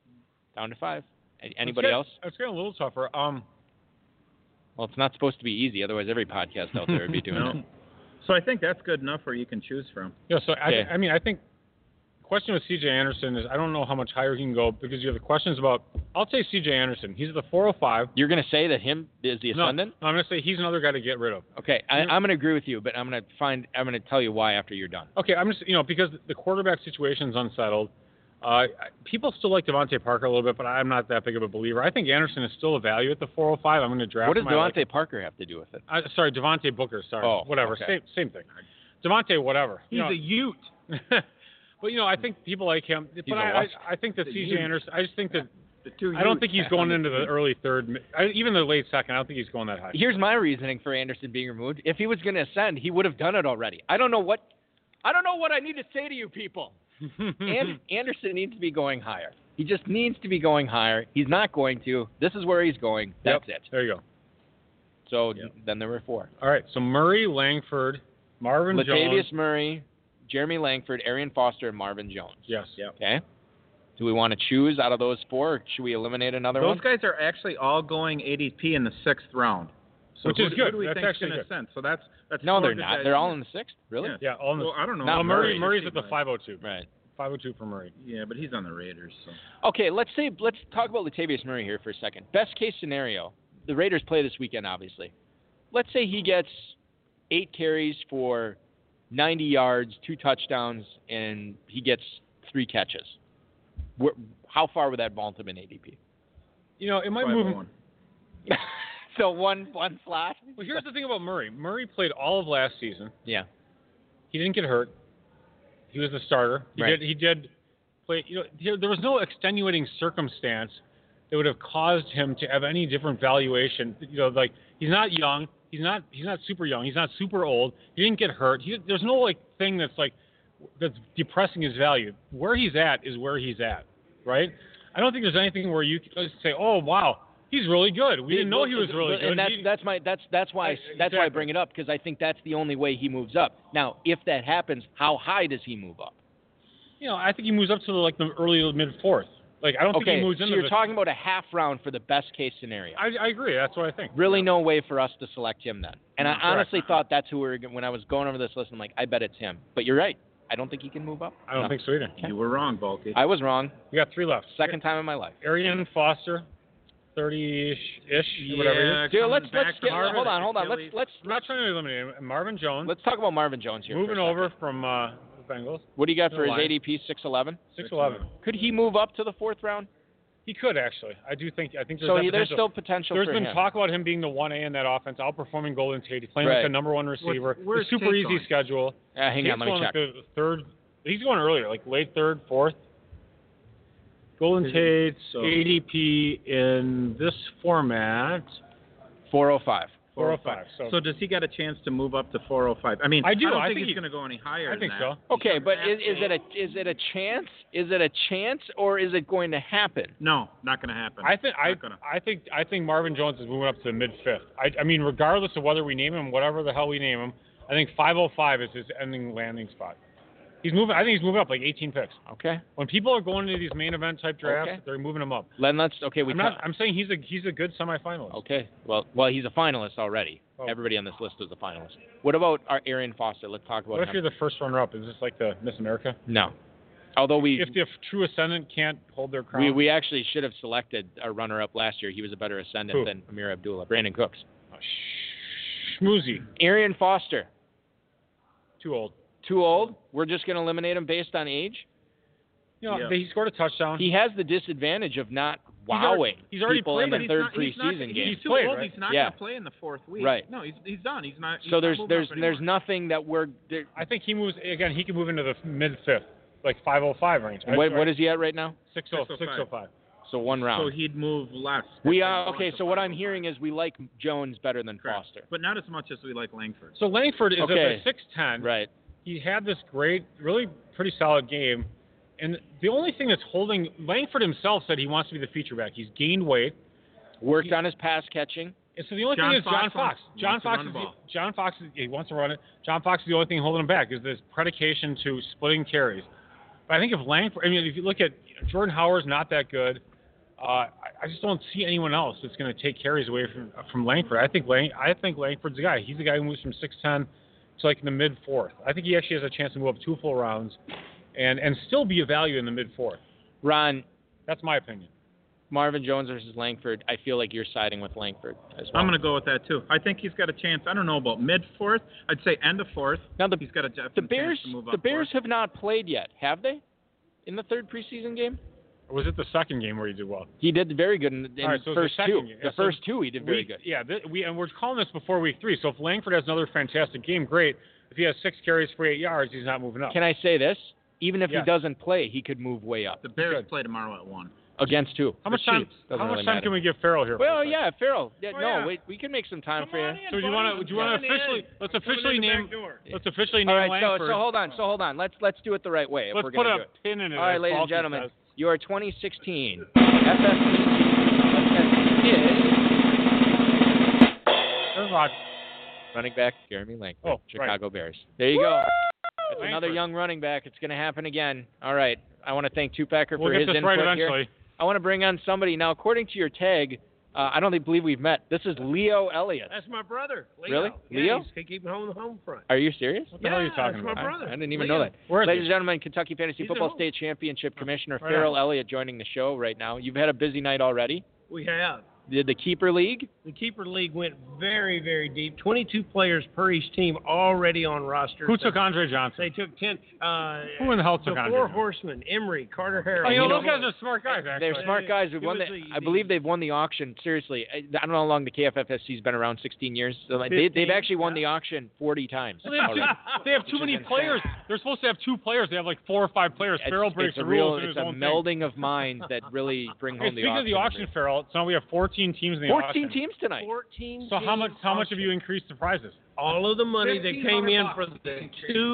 Anybody else? It's getting a little tougher. Well, it's not supposed to be easy. Otherwise, every podcast out there would be doing it. So I think that's good enough where you can choose from. Yeah. So I think the question with C.J. Anderson is I don't know how much higher he can go because you have the questions about. I'll say C.J. Anderson. He's at the 405. You're going to say that him is the ascendant? No, I'm going to say he's another guy to get rid of. Okay, I'm going to agree with you, but I'm going to tell you why after you're done. Okay, I'm just because the quarterback situation's unsettled. People still like Devontae Parker a little bit, but I'm not that big of a believer. I think Anderson is still a value at the 405. I'm going to draft him. What does Devontae Parker have to do with it? Devontae Booker. Sorry. Oh, whatever. Okay. Same thing. Devontae, whatever. He's a Ute. But I think people like him. But I think that C.J. Anderson. I just think that I don't think he's going into the early third, even the late second. I don't think he's going that high. Here's my reasoning for Anderson being removed. If he was going to ascend, he would have done it already. I don't know what I need to say to you people. Anderson needs to be going higher. He just needs to be going higher. He's not going to. This is where he's going. That's it. There you go. So then there were 4. All right. So Murray, Langford, Marvin Jones. Latavius Murray, Jeremy Langford, Arian Foster, and Marvin Jones. Yes. Yep. Okay. Do we want to choose out of those 4, or should we eliminate another one? Those guys are actually all going ADP in the 6th round. So which is good. Who do we That's think actually good. Ascend? So that's no, they're not. They're all in the 6th? Really? Yeah, all in the. Well, I don't know. Not Murray's at the 502. Right. 502 for Murray. Yeah, but he's on the Raiders. So. Okay, let's talk about Latavius Murray here for a second. Best case scenario, the Raiders play this weekend, obviously. Let's say he gets 8 carries for 90 yards, 2 touchdowns, and he gets 3 catches. How far would that vault him in ADP? It might move him. So one slot. Well, here's the thing about Murray. Murray played all of last season. Yeah. He didn't get hurt. He was the starter. He did play. There was no extenuating circumstance that would have caused him to have any different valuation. Like he's not young. He's not super young. He's not super old. He didn't get hurt. There's no thing that's depressing his value. Where he's at is where he's at, right? I don't think there's anything where you can say, "Oh, wow, he's really good." We didn't know he was really good. And that's why I bring it up, because I think that's the only way he moves up. Now, if that happens, how high does he move up? I think he moves up to the early to mid 4th. I don't think he moves into. So you're talking about a half round for the best case scenario. I agree. That's what I think. Really, no way for us to select him then. And I honestly thought that's who when I was going over this list. I'm like, I bet it's him. But you're right. I don't think he can move up. I don't think so either. You were wrong, Bulky. I was wrong. You got 3 left. Second time in my life. Arian Foster, 30-ish, whatever. Dude, let's get. Hold on. Let's. I'm not trying to eliminate him. Marvin Jones. Let's talk about Marvin Jones here. Moving over from the Bengals. What do you got for his ADP? 6'11"? 6'11". Could he move up to the 4th round? He could actually. I think there's so that there's still potential. There's for been him. talk about him being the 1A in that offense, outperforming Golden Tate. He's playing like the number 1 receiver. Where's super Tate easy going? schedule. Hang on, let me check. The 3rd. He's going earlier, late 3rd, 4th. Golden Tate's ADP in this format. 405. 405. So does he got a chance to move up to 405? I mean, I do. I don't I think think he's going to go any higher. I think than that. so. Okay, but is it a chance? Is it a chance, or is it going to happen? No, not going to happen. I think Marvin Jones is moving up to the mid 5th. I mean, regardless of whether we name him, whatever the hell we name him, I think 505 is his ending landing spot. He's moving. I think he's moving up 18 picks. Okay. When people are going into these main event type drafts, they're moving him up. I'm saying he's a good semifinalist. Okay. Well, he's a finalist already. Oh. Everybody on this list is a finalist. What about our Arian Foster? Let's talk about him. What if you're the first runner-up? Is this like the Miss America? No. Although if the true ascendant can't hold their crown. We actually should have selected a runner-up last year. He was a better ascendant than Amir Abdullah. Brandon Cooks. Schmoozy. Arian Foster. Too old. Too old? We're just going to eliminate him based on age? He scored a touchdown. He has the disadvantage of not wowing he's already people played in the third preseason game. He's too old. Right? He's not going to play in the 4th week. Right. No, he's done. He's not. So there's nothing that we're. I think he moves again. He can move into the mid 5th, like 505 range. What is he at right now? 605. So 1 round. So he'd move less. So what I'm hearing is we like Jones better than Foster, but not as much as we like Langford. So Langford is at the 6'10". Right. He had this great, really pretty solid game. And the only thing that's holding – Langford himself said he wants to be the feature back. He's gained weight. Worked on his pass catching. And so the only thing is John Fox. John Fox, he wants to run it. John Fox is the only thing holding him back is this predication to splitting carries. But I think if Langford, if you look at Jordan Howard's not that good. I just don't see anyone else that's going to take carries away from Langford. I think Langford's the guy. He's the guy who moves from 6'10" to like in the mid-4th. I think he actually has a chance to move up 2 full rounds and still be a value in the mid-4th. Ron, that's my opinion. Marvin Jones versus Langford. I feel like you're siding with Langford as well. I'm going to go with that too. I think he's got a chance. I don't know about mid-4th. I'd say end of 4th. Now he's got a chance to move up. The Bears 4th. have not played yet, have they? In the 3rd preseason game? Or was it the 2nd game where he did well? He did very good in the first 2. The first 2 he did very good. Yeah, and we're calling this before week 3. So if Langford has another fantastic game, great. If he has 6 carries for 8 yards, he's not moving up. Can I say this? Even if he doesn't play, he could move way up. The Bears play tomorrow at 1. Against 2. How much time can we give Farrell here? Well, Farrell. We can make some time for you. So do you want to officially? Let's officially name All right, Langford. So hold on. Let's do it the right way. Let's put a pin in it. All right, ladies and gentlemen, your 2016 FFPC is running back Jeremy Langford, Chicago Bears. There you go. That's another young running back. It's going to happen again. All right. I want to thank Two-Packer for his input here. I want to bring on somebody. Now, according to your tag, I don't believe we've met. This is Leo Elliott. That's my brother. Leo. Really? Yeah, Leo? He's keeping home the home front. Are you serious? What the hell are you talking about? That's my brother. I didn't even know that. Ladies and gentlemen, Kentucky Fantasy Football State Championship Commissioner Farrell Elliott joining the show right now. You've had a busy night already. We have. Did the Keeper League? The Keeper League went very, very deep. 22 players per each team already on roster. Who took Andre Johnson? They took 10. Who in the hell took Andre Johnson? 4 horsemen, Emery, Carter Harris. Those guys are smart guys, actually. They're smart guys. I believe they've won the auction. Seriously, I don't know how long the KFFSC's been around, 16 years. So they've actually won the auction 40 times. They have too many players. They're supposed to have 2 players. They have like 4 or 5 players. Farrell breaks the rules. It's a melding of minds that really bring home the auction. Speaking of the auction, Farrell, so now we have 14 teams in the auction. 14 teams tonight. 14 so how much have you increased the prizes? All of the money that came in for the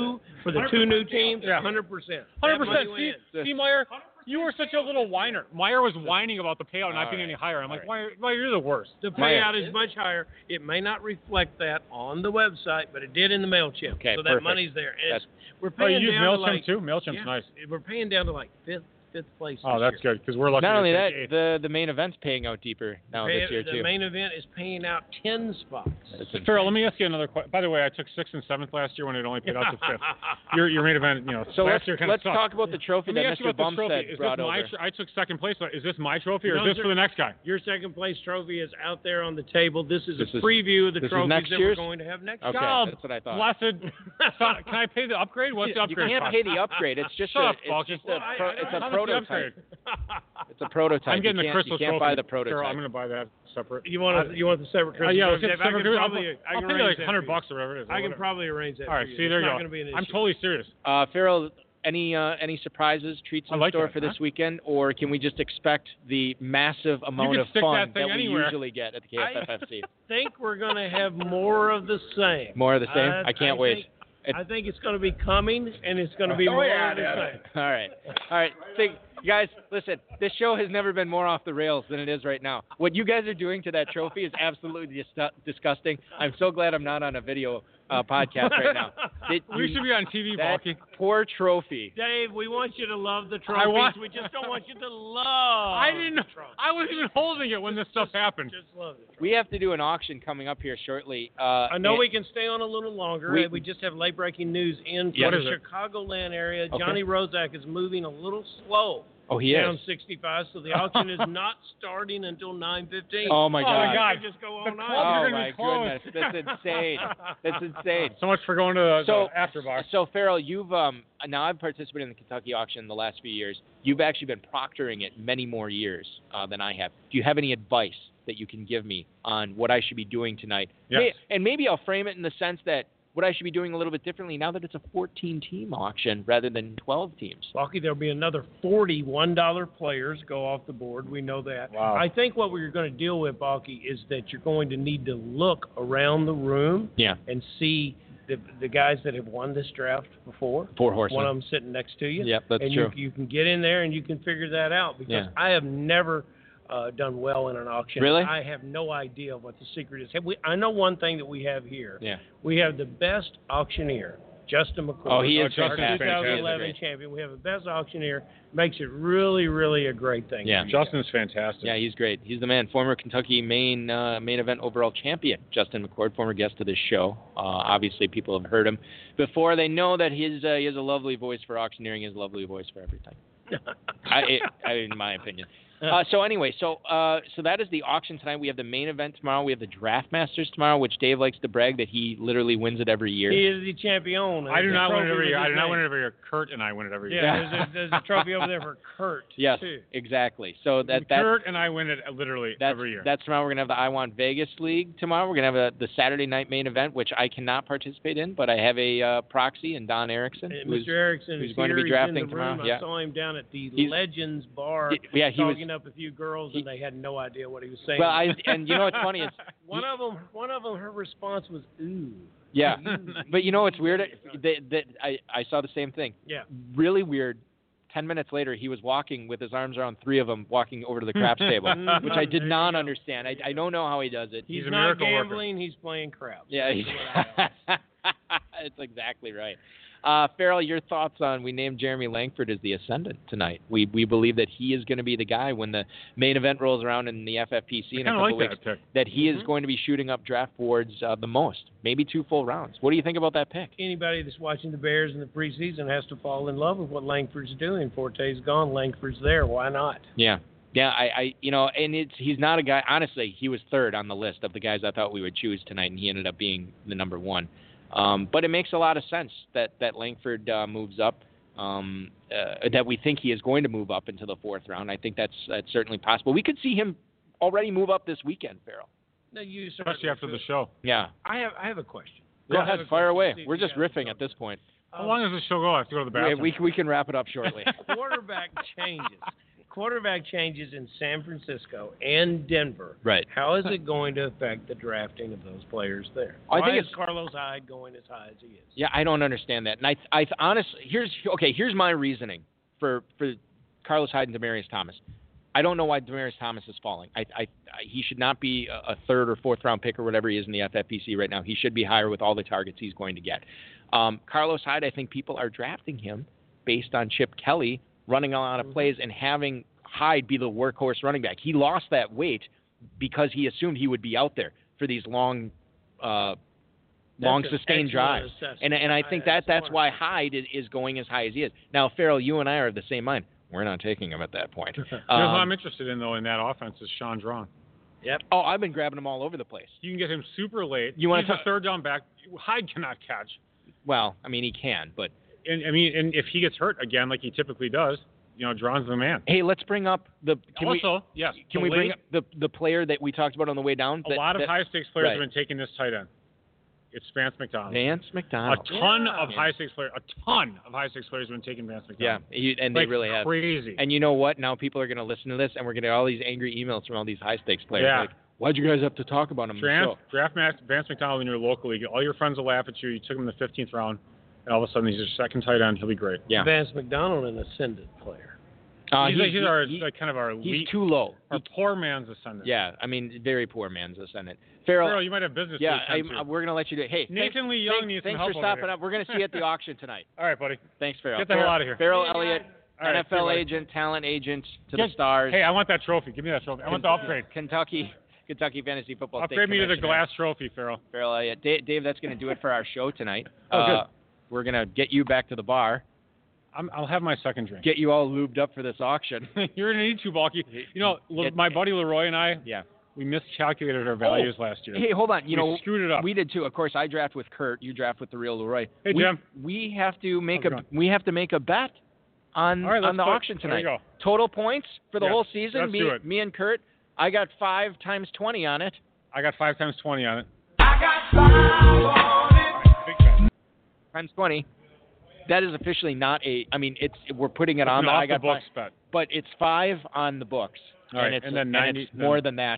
two new teams, 100%. 100%. See, Meyer, you were such a little whiner. Meyer was whining about the payout not being any higher. I'm like, Meyer, you're the worst. The payout is much higher. It may not reflect that on the website, but it did in the MailChimp. Okay, so that money's there. We're paying you use down MailChimp too? MailChimp's nice. We're paying down to like fifth place. Oh, that's good because we're lucky. Not only that, the main event's paying out deeper now this year too. The main event is paying out 10 spots. Farrell, let me ask you another question. By the way, I took 6th and 7th last year when it only paid out to 5th. Your main event, So last year kind of sucked. Let's talk about the trophy that Mr. Bumstead brought over. I took 2nd place. Is this my trophy or is this for the next guy? Your 2nd place trophy is out there on the table. This is a preview of the trophies that we're going to have next year. Okay, that's what I thought. Blessed. Can I pay the upgrade? What's the upgrade? You can't pay the upgrade. It's just a prototype. It's a prototype. I'm getting the crystal trophy. You can't buy the prototype. I'm going to buy that separate. You want the separate crystal? Yeah, let's get the separate. I'll pay like $100 or whatever it is. I can probably arrange that. All right, see, there you go. I'm totally serious. Farrell, any surprises, treats in store for this weekend, or can we just expect the massive amount of fun that we usually get at the KFFC? I think we're going to have more of the same. More of the same? I can't wait. I think it's going to be coming, and it's going to be more of the same. All right. Guys, listen, this show has never been more off the rails than it is right now. What you guys are doing to that trophy is absolutely disgusting. I'm so glad I'm not on a video podcast right now. We should be on TV, Balky. Poor trophy. Dave, we want you to love the trophies. We just don't want you to love. I wasn't even holding it when this stuff happened. Just love it. We have to do an auction coming up here shortly. I know we can stay on a little longer. We just have late breaking news in the Chicagoland area. Okay. Johnny Rozak is moving a little slow. Oh, he is. Down 65, so the auction is not starting until 9:15. Oh my God! Just go all night. Oh my goodness, that's insane. That's insane. So much for going to the afterbox. So Farrell, you've now I've participated in the Kentucky auction the last few years. You've actually been proctoring it many more years than I have. Do you have any advice that you can give me on what I should be doing tonight? Yes. And maybe I'll frame it in the sense that what I should be doing a little bit differently now that it's a 14-team auction rather than 12 teams. Balky, there'll be another 40 $1 players go off the board. We know that. Wow. I think what we're going to deal with, Balky, is that you're going to need to look around the room and see the guys that have won this draft before. 4 horsemen. One of them sitting next to you. Yep, that's and true. You can get in there and you can figure that out because I have never done well in an auction. Really? I have no idea what the secret is. I know one thing that we have here. Yeah. We have the best auctioneer Justin McCord. Oh, he is our fantastic. 2011 champion. We have the best auctioneer. Makes it really, really a great thing. Yeah, Justin's fantastic. Yeah, he's great. He's the man. Former Kentucky main event overall champion, Justin McCord, former guest of this show. Obviously, people have heard him before. They know that he has a lovely voice for auctioneering. He has a lovely voice for everything. In my opinion. So anyway, so that is the auction tonight. We have the main event tomorrow. We have the Draft Masters tomorrow, which Dave likes to brag that he literally wins it every year. He is the champion. I do not win it every year. I do not win it every year. Kurt and I win it every year. Yeah, there's a trophy over there for Kurt. Yes, too. exactly. So Kurt and I win it literally every year. That's tomorrow. We're gonna have the I Want Vegas League tomorrow. We're gonna have the Saturday night main event, which I cannot participate in, but I have a proxy and Don Erickson, Mr. Erickson, who's going to be drafting tomorrow. I saw him down at the Legends bar. He talking was up a few girls. And they had no idea what he was saying. Well, and you know what's funny is one of them, her response was ooh. Yeah, ooh, but you know what's weird? I saw the same thing. Yeah. Really weird. 10 minutes later, he was walking with his arms around three of them, walking over to the craps table, which I did not understand. I don't know how he does it. He's a not miracle gambling. worker. He's playing craps. Yeah, that's exactly right. Farrell, your thoughts on, we named Jeremy Langford as the Ascendant tonight. We believe that he is going to be the guy when the main event rolls around in the FFPC in a couple weeks, that he is going to be shooting up draft boards the most, maybe 2 full rounds. What do you think about that pick? Anybody that's watching the Bears in the preseason has to fall in love with what Langford's doing. Forte's gone, Langford's there. Why not? Yeah. Yeah, I and he's not a guy, honestly, he was third on the list of the guys I thought we would choose tonight, and he ended up being the number 1. But it makes a lot of sense that Langford moves up, that we think he is going to move up into the 4th round. I think that's certainly possible. We could see him already move up this weekend, Farrell. No, especially after the show. Yeah. I have a question. Go ahead, fire away. We're just riffing at this point. How long does the show go? I have to go to the bathroom. We can wrap it up shortly. Quarterback changes in San Francisco and Denver. Right. How is it going to affect the drafting of those players there? Why is Carlos Hyde going as high as he is? Yeah, I don't understand that. And I honestly, here's my reasoning for Carlos Hyde and Demaryius Thomas. I don't know why Demaryius Thomas is falling. He should not be a 3rd or 4th round pick or whatever he is in the FFPC right now. He should be higher with all the targets he's going to get. Carlos Hyde, I think people are drafting him based on Chip Kelly running a lot of plays and having Hyde be the workhorse running back. He lost that weight because he assumed he would be out there for these long sustained drives. And I think that's why Hyde is going as high as he is. Now, Farrell, you and I are of the same mind. We're not taking him at that point. Who I'm interested in, though, in that offense is Sean Drawn. Yep. Oh, I've been grabbing him all over the place. You can get him super late. He's a 3rd down back. Hyde cannot catch. Well, I mean, he can, but... And if he gets hurt again, like he typically does, Drawn's the man. Hey, let's bring up Can we bring up the player that we talked about on the way down? A lot of high-stakes players have been taking this tight end. It's Vance McDonald. A ton of high-stakes players have been taking Vance McDonald. Yeah, and they really have. Crazy. And you know what? Now people are going to listen to this, and we're going to get all these angry emails from all these high-stakes players. Yeah. Like, why'd you guys have to talk about him? Draft Vance McDonald in your local league. All your friends will laugh at you. You took him in the 15th round. And all of a sudden, he's your 2nd tight end. He'll be great. Yeah. Vance McDonald, an ascendant player. He's our he's too low. Our poor man's ascendant. Yeah, I mean, very poor man's ascendant. Farrell, you might have business. Yeah, we're going to let you do it. Hey, Nathan Lee Young needs some help. Thanks for stopping up. We're going to see you at the auction tonight. All right, buddy. Thanks, Farrell. Get the hell out of here. Farrell Elliott, right, NFL agent, talent agent to the Stars. Hey, I want that trophy. Give me that trophy. I want the upgrade. Kentucky Fantasy Football Upgrade me to the glass trophy, Farrell. Farrell Elliott. Dave, that's going to do it for our show tonight. Good. We're going to get you back to the bar. I'll have my second drink. Get you all lubed up for this auction. You're going to need to, Balky. My buddy Leroy and I, we miscalculated our values last year. Hey, hold on. We screwed it up. We did too. Of course, I draft with Kurt. You draft with the real Leroy. Hey, Jim. We have to make a bet on the auction tonight. There you go. Total points for the whole season. Let's do it. Me and Kurt. I got 5 times 20 on it. I got 5 times 20 on it. I got 5 on it. Times 20. That is officially not we're putting it on the I got books bet. But it's 5 on the books. All right, and then 90, and it's more than that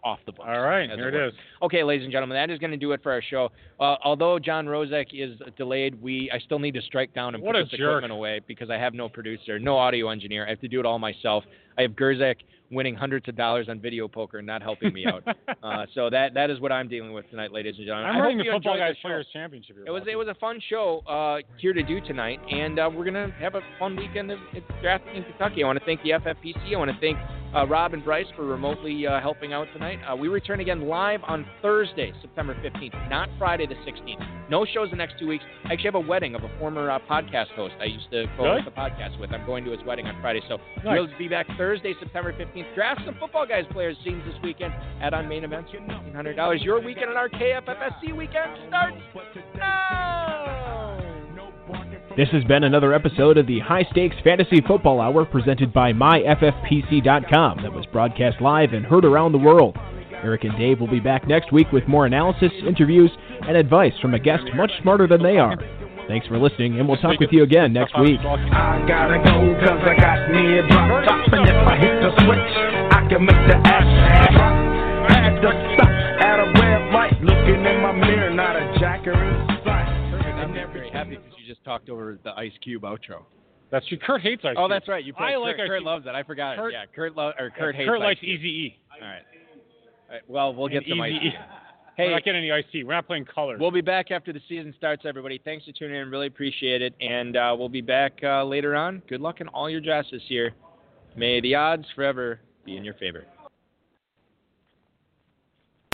off the books. All right, here it is. Okay, ladies and gentlemen, that is going to do it for our show. Although John Rozek is delayed, I still need to strike down and put this equipment away because I have no producer, no audio engineer. I have to do it all myself. I have Gerzak winning hundreds of dollars on video poker and not helping me out. So that is what I'm dealing with tonight, ladies and gentlemen. I'm running the Football Guys Players Championship. It was a fun show here to do tonight, and we're going to have a fun weekend at drafting in Kentucky. I want to thank the FFPC. I want to thank Rob and Bryce for remotely helping out tonight. We return again live on Thursday, September 15th, not Friday the 16th. No shows the next 2 weeks. I actually have a wedding of a former podcast host I used to co-host the podcast with. I'm going to his wedding on Friday, so we'll be back Thursday, September 15th. Draft some Football Guys players scenes this weekend. Add on main events, $1,500. Your weekend on our KFFSC weekend starts now. This has been another episode of the High Stakes Fantasy Football Hour presented by MyFFPC.com that was broadcast live and heard around the world. Eric and Dave will be back next week with more analysis, interviews, and advice from a guest much smarter than they are. Thanks for listening, and we'll talk with you again next week. I gotta go cause I got me a drop top, and if I hit the switch, I can make the ass drop. I had to stop at a red light, looking in my mirror, not a jacker in sight. I'm very happy because you just talked over the Ice Cube outro. That's true. Kurt hates Ice Cube. Oh, that's right. You played Kurt loves it. I forgot Kurt, it. Yeah, Kurt hates Kurt likes Ice Eazy-E. All right. Well, we'll get some Ice Cube. Hey, we're not getting any Ice Tea. We're not playing colors. We'll be back after the season starts, everybody. Thanks for tuning in. Really appreciate it. And we'll be back later on. Good luck in all your drafts this year. May the odds forever be in your favor.